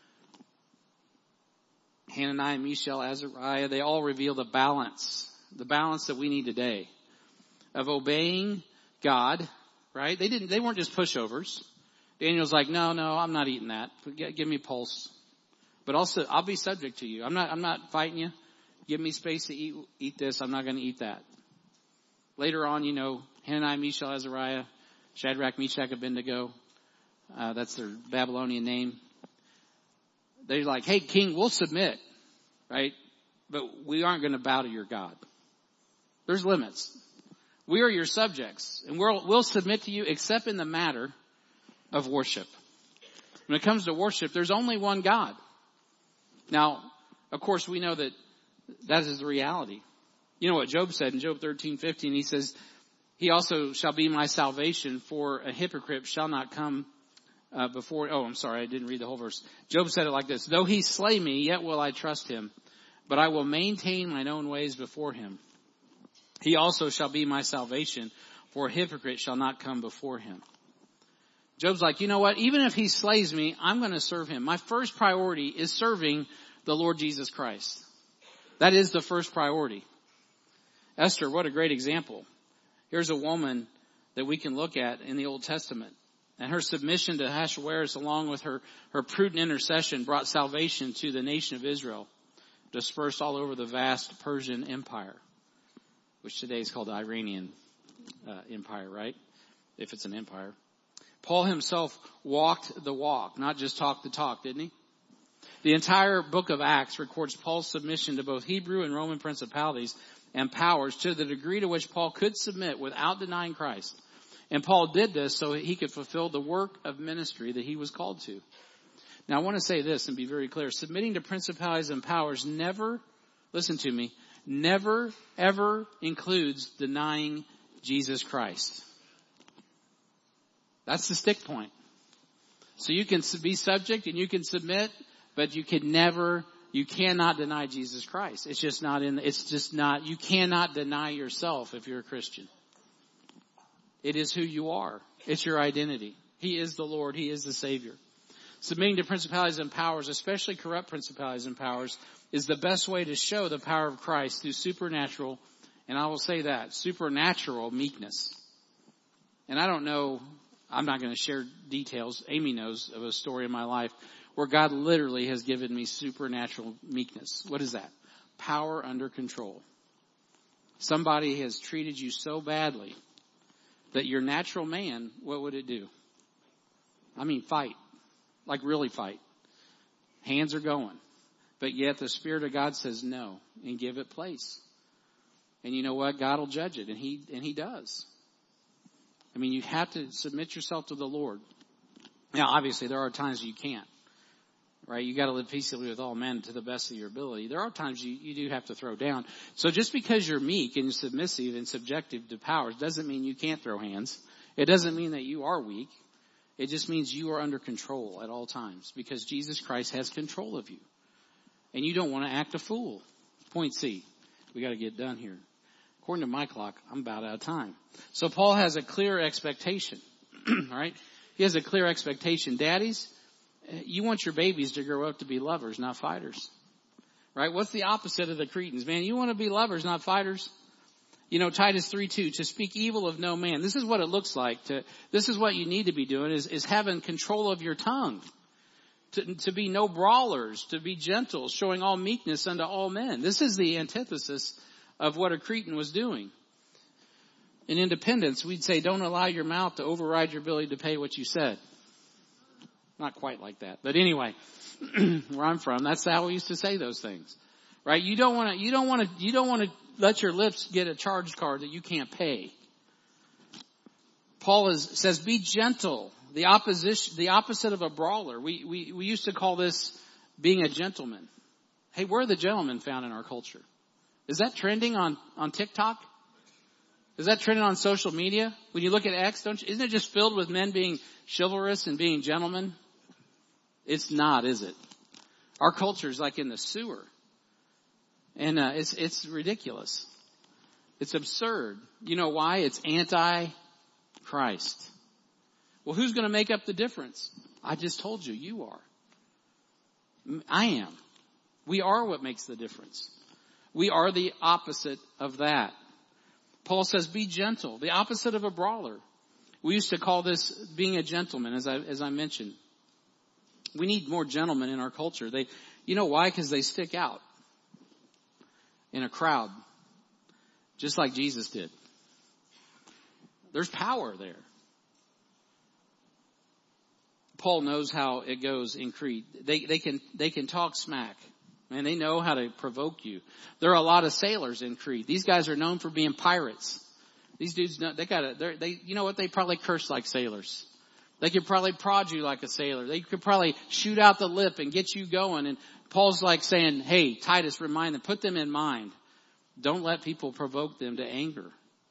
Hananiah, Mishael, Azariah, they all reveal the balance that we need today of obeying God, right? They weren't just pushovers. Daniel's like, no, I'm not eating that. Give me pulse. But also, I'll be subject to you. I'm not fighting you. Give me space to eat this. I'm not going to eat that. Later on, Hananiah, Mishael, Azariah, Shadrach, Meshach, Abednego. That's their Babylonian name. They're like, hey, king, we'll submit, right? But we aren't going to bow to your God. There's limits. We are your subjects, and we'll submit to you except in the matter of worship. When it comes to worship, there's only one God. Now, of course, we know that is the reality. You know what Job said in Job 13:15? He says, he also shall be my salvation, for a hypocrite shall not come before. Oh, I'm sorry, I didn't read the whole verse. Job said it like this: though he slay me, yet will I trust him, but I will maintain mine own ways before him. He also shall be my salvation, for a hypocrite shall not come before him. Job's like, you know what? Even if he slays me, I'm going to serve him. My first priority is serving the Lord Jesus Christ. That is the first priority. Esther, what a great example. Here's a woman that we can look at in the Old Testament. And her submission to Ahasuerus, along with her prudent intercession, brought salvation to the nation of Israel, dispersed all over the vast Persian Empire, which today is called the Iranian Empire, right? If it's an empire. Paul himself walked the walk, not just talked the talk, didn't he? The entire book of Acts records Paul's submission to both Hebrew and Roman principalities and powers to the degree to which Paul could submit without denying Christ. And Paul did this so he could fulfill the work of ministry that he was called to. Now I want to say this and be very clear. Submitting to principalities and powers never, listen to me, never ever includes denying Jesus Christ. That's the stick point. So you can be subject and you can submit, But you cannot deny Jesus Christ. You cannot deny yourself if you're a Christian. It is who you are. It's your identity. He is the Lord. He is the Savior. Submitting to principalities and powers, especially corrupt principalities and powers, is the best way to show the power of Christ through supernatural, and I will say that, supernatural meekness. And I don't know, I'm not going to share details. Amy knows of a story in my life where God literally has given me supernatural meekness. What is that? Power under control. Somebody has treated you so badly that your natural man, what would it do? I mean, fight. Like really fight. Hands are going. But yet the Spirit of God says no and give it place. And you know what? God will judge it, and He does. I mean, you have to submit yourself to the Lord. Now, obviously, there are times you can't. Right? You got to live peaceably with all men to the best of your ability. There are times you do have to throw down. So just because you're meek and submissive and subjective to powers doesn't mean you can't throw hands. It doesn't mean that you are weak. It just means you are under control at all times because Jesus Christ has control of you. And you don't want to act a fool. Point C. We got to get done here. According to my clock, I'm about out of time. So Paul has a clear expectation. Right? He has a clear expectation. Daddies, you want your babies to grow up to be lovers, not fighters. Right? What's the opposite of the Cretans? Man, you want to be lovers, not fighters? You know, Titus 3:2, to speak evil of no man. This is what it looks like. This is what you need to be doing is having control of your tongue. To be no brawlers, to be gentle, showing all meekness unto all men. This is the antithesis of what a Cretan was doing. In Independence, we'd say, don't allow your mouth to override your ability to pay what you said. Not quite like that. But anyway, where I'm from, that's how we used to say those things. Right? You don't want to let your lips get a charge card that you can't pay. Paul says, be gentle. The opposite of a brawler. We used to call this being a gentleman. Hey, where are the gentlemen found in our culture? Is that trending on TikTok? Is that trending on social media? When you look at X, isn't it just filled with men being chivalrous and being gentlemen? It's not, is it? Our culture is like in the sewer. And it's ridiculous. It's absurd. You know why? It's anti-Christ. Well, who's going to make up the difference? I just told you, you are. I am. We are what makes the difference. We are the opposite of that. Paul says, be gentle. The opposite of a brawler. We used to call this being a gentleman, as I mentioned. We need more gentlemen in our culture. You know why? Because they stick out in a crowd, just like Jesus did. There's power there. Paul knows how it goes in Crete. They can talk smack. Man, they know how to provoke you. There are a lot of sailors in Crete. These guys are known for being pirates. These dudes know, you know what? They probably curse like sailors. They could probably prod you like a sailor. They could probably shoot out the lip and get you going. And Paul's like saying, hey, Titus, remind them, put them in mind. Don't let people provoke them to anger.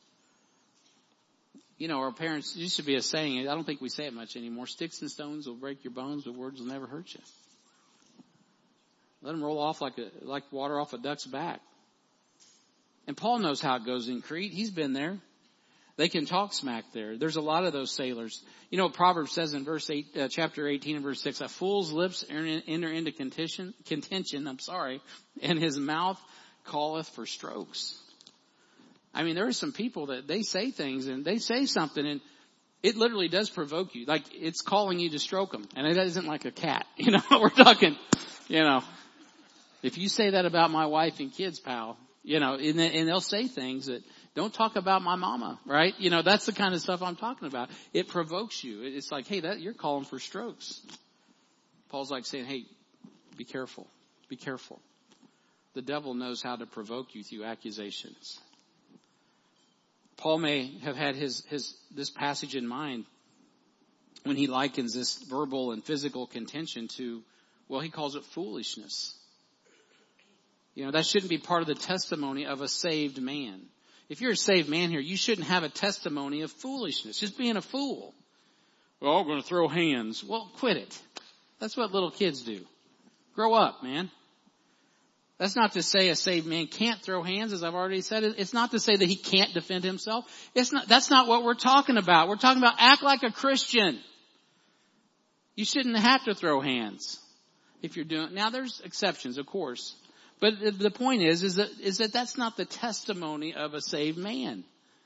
You know, our parents, used to be a saying, I don't think we say it much anymore, sticks and stones will break your bones, but words will never hurt you. Let them roll off like water off a duck's back. And Paul knows how it goes in Crete. He's been there. They can talk smack there. There's a lot of those sailors. You know what Proverbs says in chapter 18 and verse 6, a fool's lips enter into contention, and his mouth calleth for strokes. I mean, there are some people that they say things and they say something and it literally does provoke you. Like it's calling you to stroke them. And it isn't like a cat. You know, we're talking, you know, if you say that about my wife and kids, pal, you know, and they'll say things that don't talk about my mama, right? You know, that's the kind of stuff I'm talking about. It provokes you. It's like, hey, you're calling for strokes. Paul's like saying, hey, be careful. Be careful. The devil knows how to provoke you through accusations. Paul may have had this passage in mind when he likens this verbal and physical contention to, well, he calls it foolishness. You know, that shouldn't be part of the testimony of a saved man. If you're a saved man here, you shouldn't have a testimony of foolishness, just being a fool. Well, I'm going to throw hands. Well, quit it. That's what little kids do. Grow up, man. That's not to say a saved man can't throw hands, as I've already said. It's not to say that he can't defend himself. That's not what we're talking about. We're talking about act like a Christian. You shouldn't have to throw hands if you're doing. Now there's exceptions, of course. But the point is that that's not the testimony of a saved man.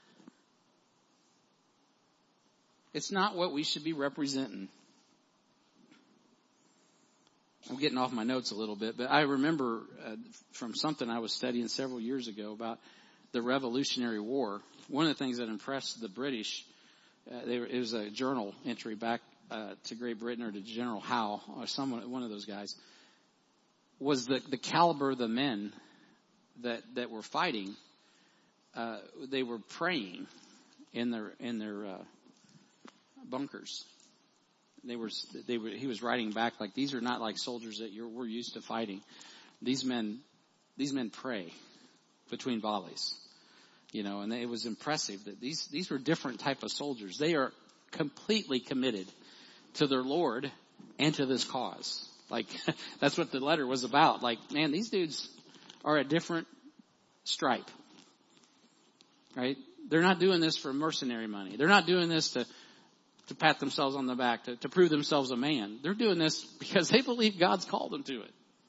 It's not what we should be representing. I'm getting off my notes a little bit, but I remember from something I was studying several years ago about the Revolutionary War. One of the things that impressed the British, it was a journal entry back to Great Britain or to General Howe or one of those guys, was the caliber of the men that were fighting. They were praying in their bunkers. He was writing back like, these are not like soldiers that we're used to fighting. These men pray between volleys, and it was impressive that these were different type of soldiers. They are completely committed to their Lord and to this cause. Like, that's what the letter was about. Like, man, these dudes are a different stripe, right? They're not doing this for mercenary money. They're not doing this to pat themselves on the back, to prove themselves a man. They're doing this because they believe God's called them to it.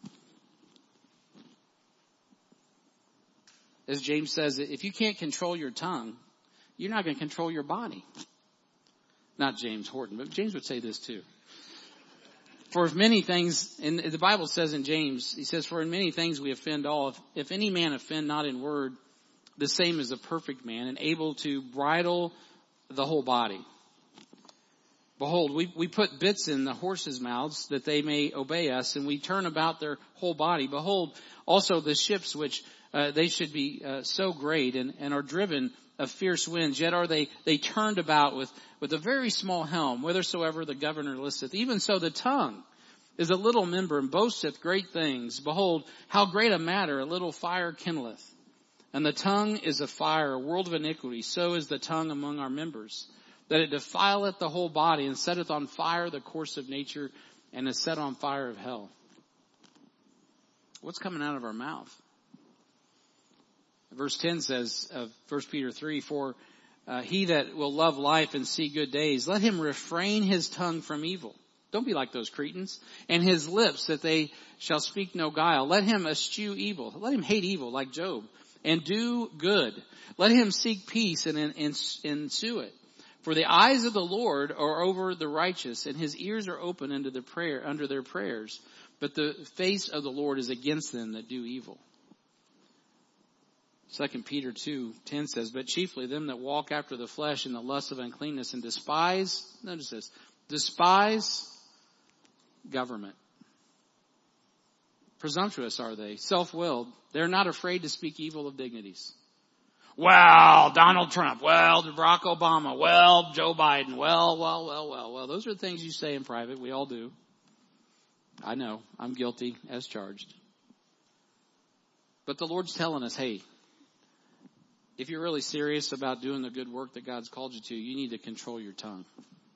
As James says, if you can't control your tongue, you're not going to control your body. Not James Horton, but James would say this too. For many things, and the Bible says in James, he says, for in many things we offend all. If any man offend not in word, the same is a perfect man and able to bridle the whole body. Behold, we put bits in the horses' mouths that they may obey us, and we turn about their whole body. Behold, also the ships which they should be so great and are driven of fierce winds, yet are they turned about with a very small helm, whithersoever the governor listeth. Even so the tongue is a little member and boasteth great things. Behold, how great a matter a little fire kindleth. And the tongue is a fire, a world of iniquity. So is the tongue among our members, that it defileth the whole body, and setteth on fire the course of nature, and is set on fire of hell. What's coming out of our mouth? Verse 10 says of 1 Peter 3, for he that will love life and see good days, let him refrain his tongue from evil. Don't be like those Cretans. And his lips, that they shall speak no guile. Let him eschew evil. Let him hate evil like Job, and do good. Let him seek peace and ensue it. For the eyes of the Lord are over the righteous, and his ears are open under their prayers. But the face of the Lord is against them that do evil. 2 Peter 2:10 says, but chiefly them that walk after the flesh in the lust of uncleanness and despise government. Presumptuous are they, self-willed. They're not afraid to speak evil of dignities. Well, Donald Trump. Well, Barack Obama. Well, Joe Biden. Well. Those are the things you say in private. We all do. I know. I'm guilty as charged. But the Lord's telling us, hey, if you're really serious about doing the good work that God's called you to, you need to control your tongue.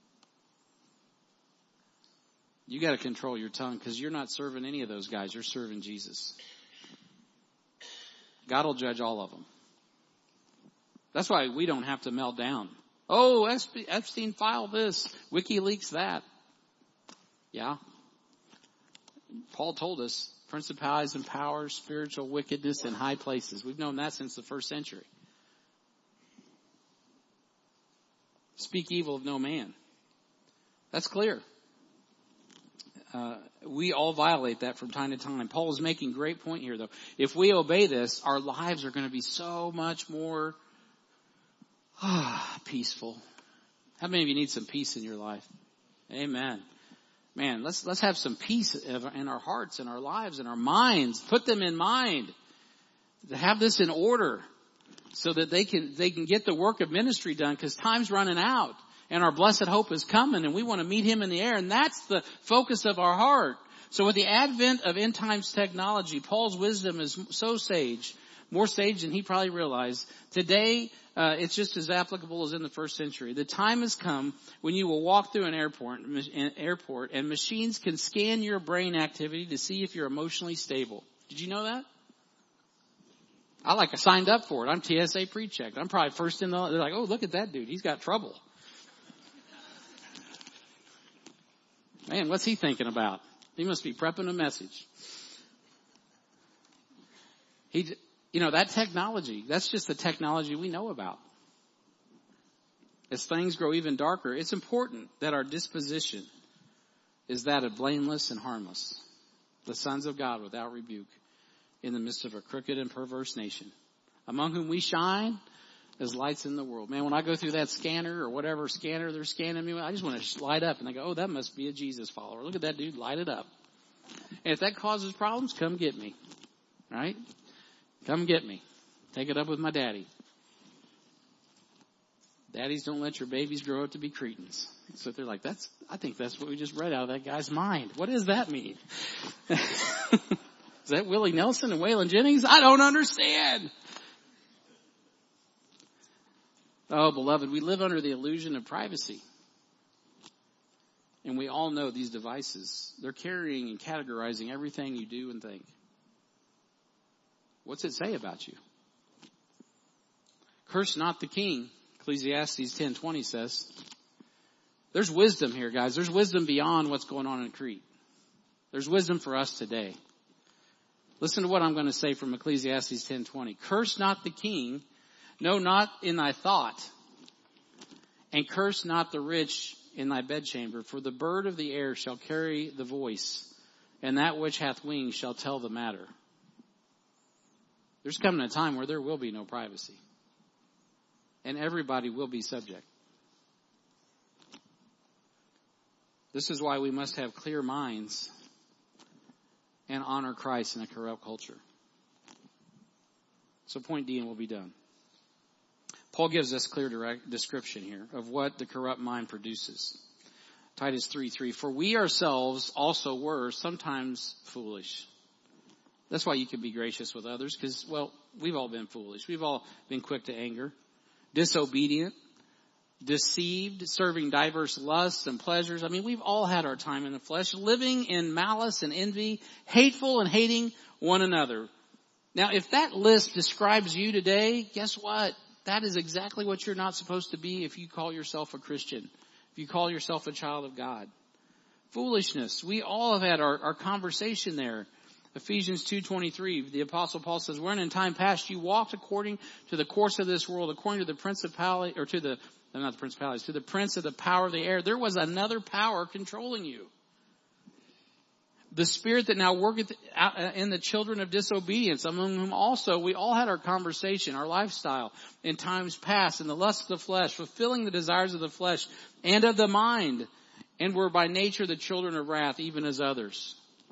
You got to control your tongue, because you're not serving any of those guys. You're serving Jesus. God will judge all of them. That's why we don't have to melt down. Oh, Epstein filed this. WikiLeaks that. Yeah. Paul told us, principalities and powers, spiritual wickedness in high places. We've known that since the first century. Speak evil of no man. That's clear. We all violate that from time to time. Paul is making a great point here, though. If we obey this, our lives are going to be so much more peaceful. How many of you need some peace in your life? Amen. Man, let's have some peace in our hearts, in our lives, in our minds. Put them in mind. To have this in order so that they can get the work of ministry done, because time's running out and our blessed hope is coming and we want to meet him in the air, and that's the focus of our heart. So with the advent of end times technology, Paul's wisdom is so sage More sage than he probably realized. Today, it's just as applicable as in the first century. The time has come when you will walk through an airport and machines can scan your brain activity to see if you're emotionally stable. Did you know that? I signed up for it. I'm TSA pre-checked. I'm probably first in they're like, oh, look at that dude. He's got trouble. Man, what's he thinking about? He must be prepping a message. That technology, that's just the technology we know about. As things grow even darker, it's important that our disposition is that of blameless and harmless, the sons of God without rebuke, in the midst of a crooked and perverse nation, among whom we shine as lights in the world. Man, when I go through that scanner or whatever scanner they're scanning me with, I just want to light up and I go, oh, that must be a Jesus follower. Look at that dude, light it up. And if that causes problems, come get me. Right? Come get me. Take it up with my daddy. Daddies, don't let your babies grow up to be cretins. So they're like, I think that's what we just read out of that guy's mind. What does that mean? Is that Willie Nelson and Waylon Jennings? I don't understand. Oh, beloved, we live under the illusion of privacy. And we all know these devices. They're carrying and categorizing everything you do and think. What's it say about you? Curse not the king, Ecclesiastes 10:20 says. There's wisdom here, guys. There's wisdom beyond what's going on in Crete. There's wisdom for us today. Listen to what I'm going to say from Ecclesiastes 10:20. Curse not the king, no, not in thy thought, and curse not the rich in thy bedchamber, for the bird of the air shall carry the voice, and that which hath wings shall tell the matter. There's coming a time where there will be no privacy, and everybody will be subject. This is why we must have clear minds and honor Christ in a corrupt culture. So point D and we'll be done. Paul gives us clear direct description here of what the corrupt mind produces. Titus 3:3, for we ourselves also were sometimes foolish. That's why you can be gracious with others, because, well, we've all been foolish. We've all been quick to anger, disobedient, deceived, serving diverse lusts and pleasures. I mean, we've all had our time in the flesh, living in malice and envy, hateful and hating one another. Now, if that list describes you today, guess what? That is exactly what you're not supposed to be if you call yourself a Christian, if you call yourself a child of God. Foolishness. We all have had our conversation there. Ephesians 2:23, the Apostle Paul says, wherein in time past you walked according to the course of this world, according to the principality, or to the, not the principalities, to the prince of the power of the air. There was another power controlling you. The spirit that now worketh in the children of disobedience, among whom also we all had our conversation, our lifestyle in times past, in the lust of the flesh, fulfilling the desires of the flesh and of the mind, and were by nature the children of wrath, even as others.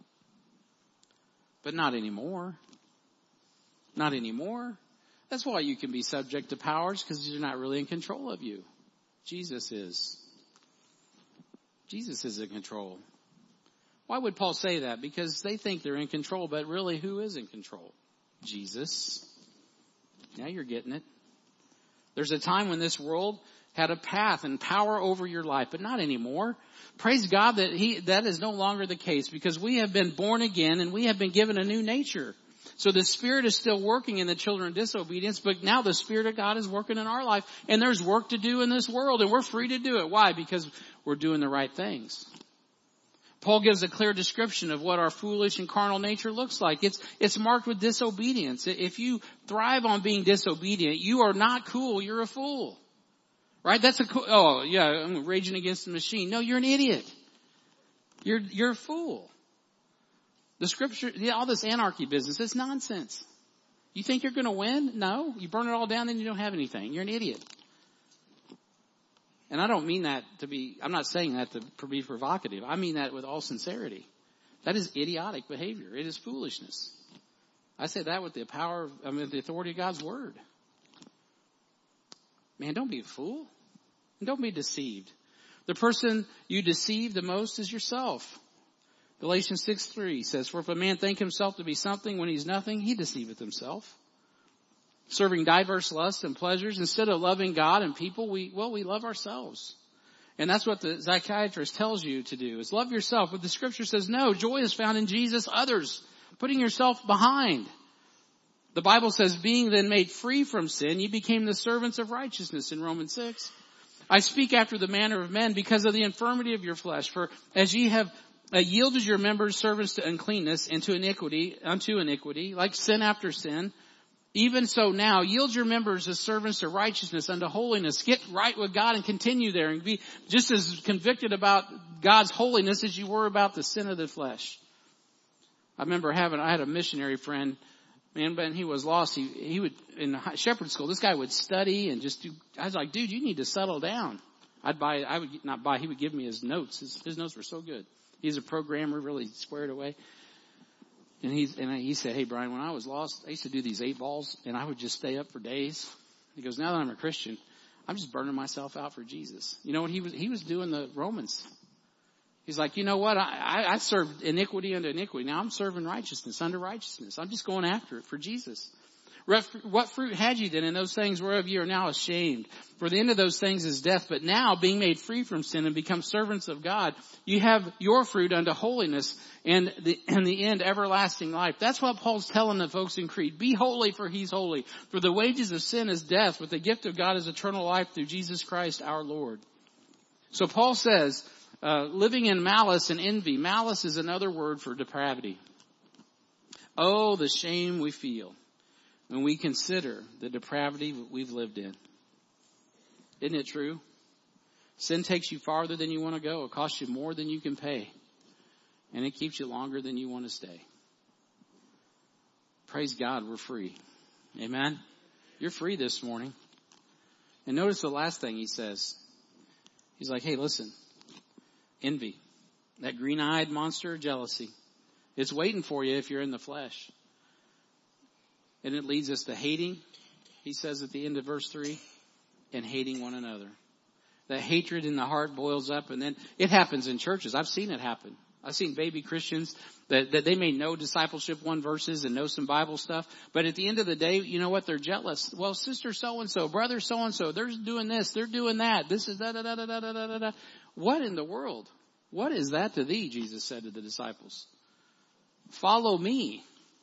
But not anymore. Not anymore. That's why you can be subject to powers, because they're not really in control of you. Jesus is. Jesus is in control. Why would Paul say that? Because they think they're in control, but really who is in control? Jesus. Now you're getting it. There's a time when this world had a path and power over your life, but not anymore. Praise God that is no longer the case, because we have been born again and we have been given a new nature. So the Spirit is still working in the children of disobedience, but now the Spirit of God is working in our life, and there's work to do in this world, and we're free to do it. Why? Because we're doing the right things. Paul gives a clear description of what our foolish and carnal nature looks like. It's marked with disobedience. If you thrive on being disobedient, you are not cool, you're a fool. Right? That's I'm raging against the machine. No, you're an idiot. You're a fool. The scripture, all this anarchy business, it's nonsense. You think you're going to win? No. You burn it all down, then you don't have anything. You're an idiot. And I don't mean that I'm not saying that to be provocative. I mean that with all sincerity. That is idiotic behavior. It is foolishness. I say that with the the authority of God's word. Man, don't be a fool. And don't be deceived. The person you deceive the most is yourself. Galatians 6:3 says, for if a man think himself to be something when he's nothing, he deceiveth himself. serving diverse lusts and pleasures. Instead of loving God and people, we love ourselves. And that's what the psychiatrist tells you to do, is love yourself. But the scripture says, no, joy is found in Jesus, others, putting yourself behind. The Bible says, being then made free from sin, you became the servants of righteousness in Romans 6. I speak after the manner of men because of the infirmity of your flesh. For as ye have yielded your members servants to uncleanness and to unto iniquity, like sin after sin, even so now yield your members as servants to righteousness, unto holiness. Get right with God and continue there and be just as convicted about God's holiness as you were about the sin of the flesh. I remember I had a missionary friend, man, when he was lost, he would, in shepherd school, this guy would study and just I was like, dude, you need to settle down. He would give me his notes. His notes were so good. He's a programmer, really squared away. And he said, hey, Brian, when I was lost, I used to do these 8 balls and I would just stay up for days. He goes, now that I'm a Christian, I'm just burning myself out for Jesus. You know what he was doing the Romans. He's like, you know what? I served iniquity unto iniquity. Now I'm serving righteousness unto righteousness. I'm just going after it for Jesus. What fruit had you then in those things whereof you are now ashamed? For the end of those things is death. But now, being made free from sin and become servants of God, you have your fruit unto holiness and the end everlasting life. That's what Paul's telling the folks in Crete. Be holy, for he's holy. For the wages of sin is death, but the gift of God is eternal life through Jesus Christ our Lord. So Paul says, living in malice and envy. Malice is another word for depravity. Oh, the shame we feel when we consider the depravity we've lived in. Isn't it true? Sin takes you farther than you want to go. It costs you more than you can pay. And it keeps you longer than you want to stay. Praise God, we're free. Amen? You're free this morning. And notice the last thing he says. He's like, hey, listen. Envy. That green-eyed monster of jealousy. It's waiting for you if you're in the flesh. And it leads us to hating, he says at the end of verse 3, and hating one another. That hatred in the heart boils up, and then it happens in churches. I've seen it happen. I've seen baby Christians that they may know discipleship 1 verses and know some Bible stuff, but at the end of the day, you know what? They're jealous. Well, sister so-and-so, brother so-and-so, they're doing this, they're doing that. This is da-da-da-da-da-da-da-da. What in the world? What is that to thee? Jesus said to the disciples. Follow me.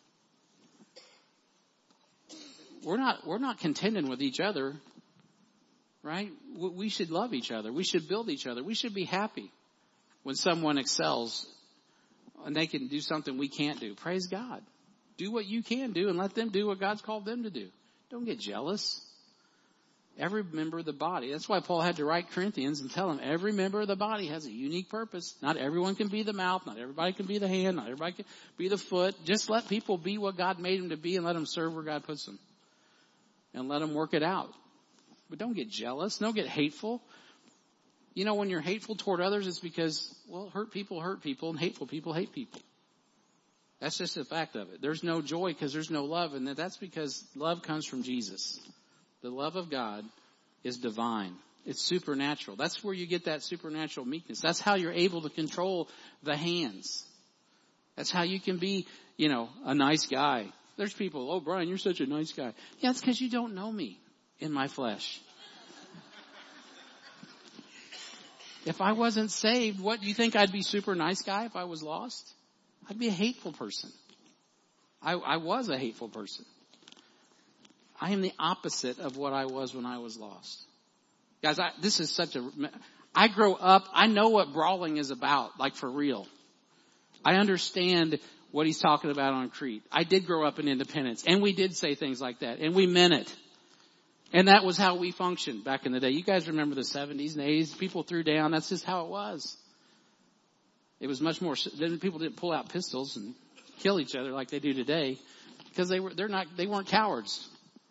We're not contending with each other, right? We should love each other. We should build each other. We should be happy when someone excels and they can do something we can't do. Praise God. Do what you can do and let them do what God's called them to do. Don't get jealous. Every member of the body. That's why Paul had to write Corinthians and tell them every member of the body has a unique purpose. Not everyone can be the mouth. Not everybody can be the hand. Not everybody can be the foot. Just let people be what God made them to be and let them serve where God puts them. And let them work it out. But don't get jealous. Don't get hateful. You know, when you're hateful toward others, it's because, well, hurt people, and hateful people hate people. That's just a fact of it. There's no joy because there's no love, and that's because love comes from Jesus. The love of God is divine. It's supernatural. That's where you get that supernatural meekness. That's how you're able to control the hands. That's how you can be, a nice guy. There's people, oh, Brian, you're such a nice guy. Yeah, it's because you don't know me in my flesh. If I wasn't saved, what do you think I'd be super nice guy if I was lost? I'd be a hateful person. I was a hateful person. I am the opposite of what I was when I was lost. Guys, I grow up, I know what brawling is about, like for real. I understand what he's talking about on Crete. I did grow up in Independence, and we did say things like that, and we meant it. And that was how we functioned back in the day. You guys remember the 70s and 80s? People threw down. That's just how it was. It was much more, then people didn't pull out pistols and kill each other like they do today because they weren't cowards.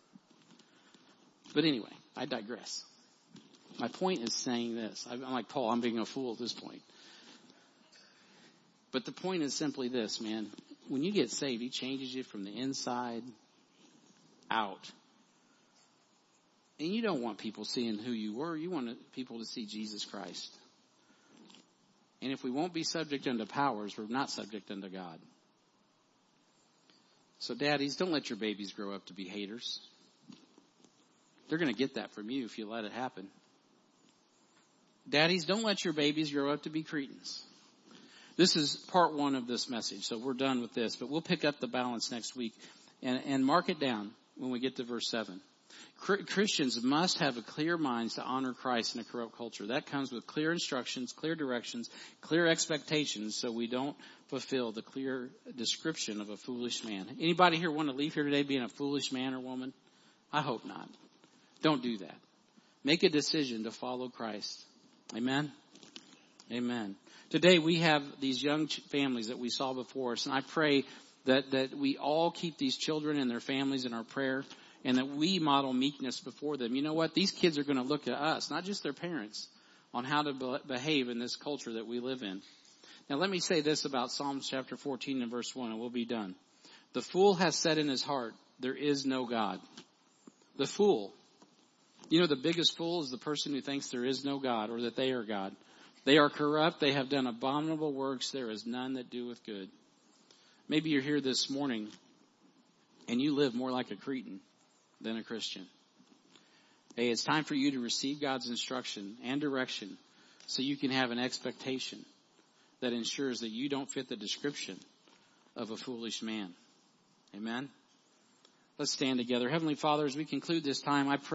But anyway, I digress. My point is saying this. I'm like Paul, I'm being a fool at this point. But the point is simply this, man. When you get saved, he changes you from the inside out. And you don't want people seeing who you were. You want people to see Jesus Christ. And if we won't be subject unto powers, we're not subject unto God. So daddies, don't let your babies grow up to be haters. They're going to get that from you if you let it happen. Daddies, don't let your babies grow up to be cretins. This is part 1 of this message, so we're done with this. But we'll pick up the balance next week and mark it down when we get to verse 7. Christians must have a clear mind to honor Christ in a corrupt culture. That comes with clear instructions, clear directions, clear expectations, so we don't fulfill the clear description of a foolish man. Anybody here want to leave here today being a foolish man or woman? I hope not. Don't do that. Make a decision to follow Christ. Amen? Amen. Today we have these young families that we saw before us, and I pray that we all keep these children and their families in our prayer, and that we model meekness before them. You know what? These kids are going to look at us, not just their parents, on how to behave in this culture that we live in. Now let me say this about Psalms chapter 14 and verse 1, and we'll be done. The fool has said in his heart, there is no God. The fool. You know, the biggest fool is the person who thinks there is no God or that they are God. They are corrupt. They have done abominable works. There is none that doeth good. Maybe you're here this morning and you live more like a Cretan than a Christian. Hey, it's time for you to receive God's instruction and direction so you can have an expectation that ensures that you don't fit the description of a foolish man. Amen? Let's stand together. Heavenly Father, as we conclude this time, I pray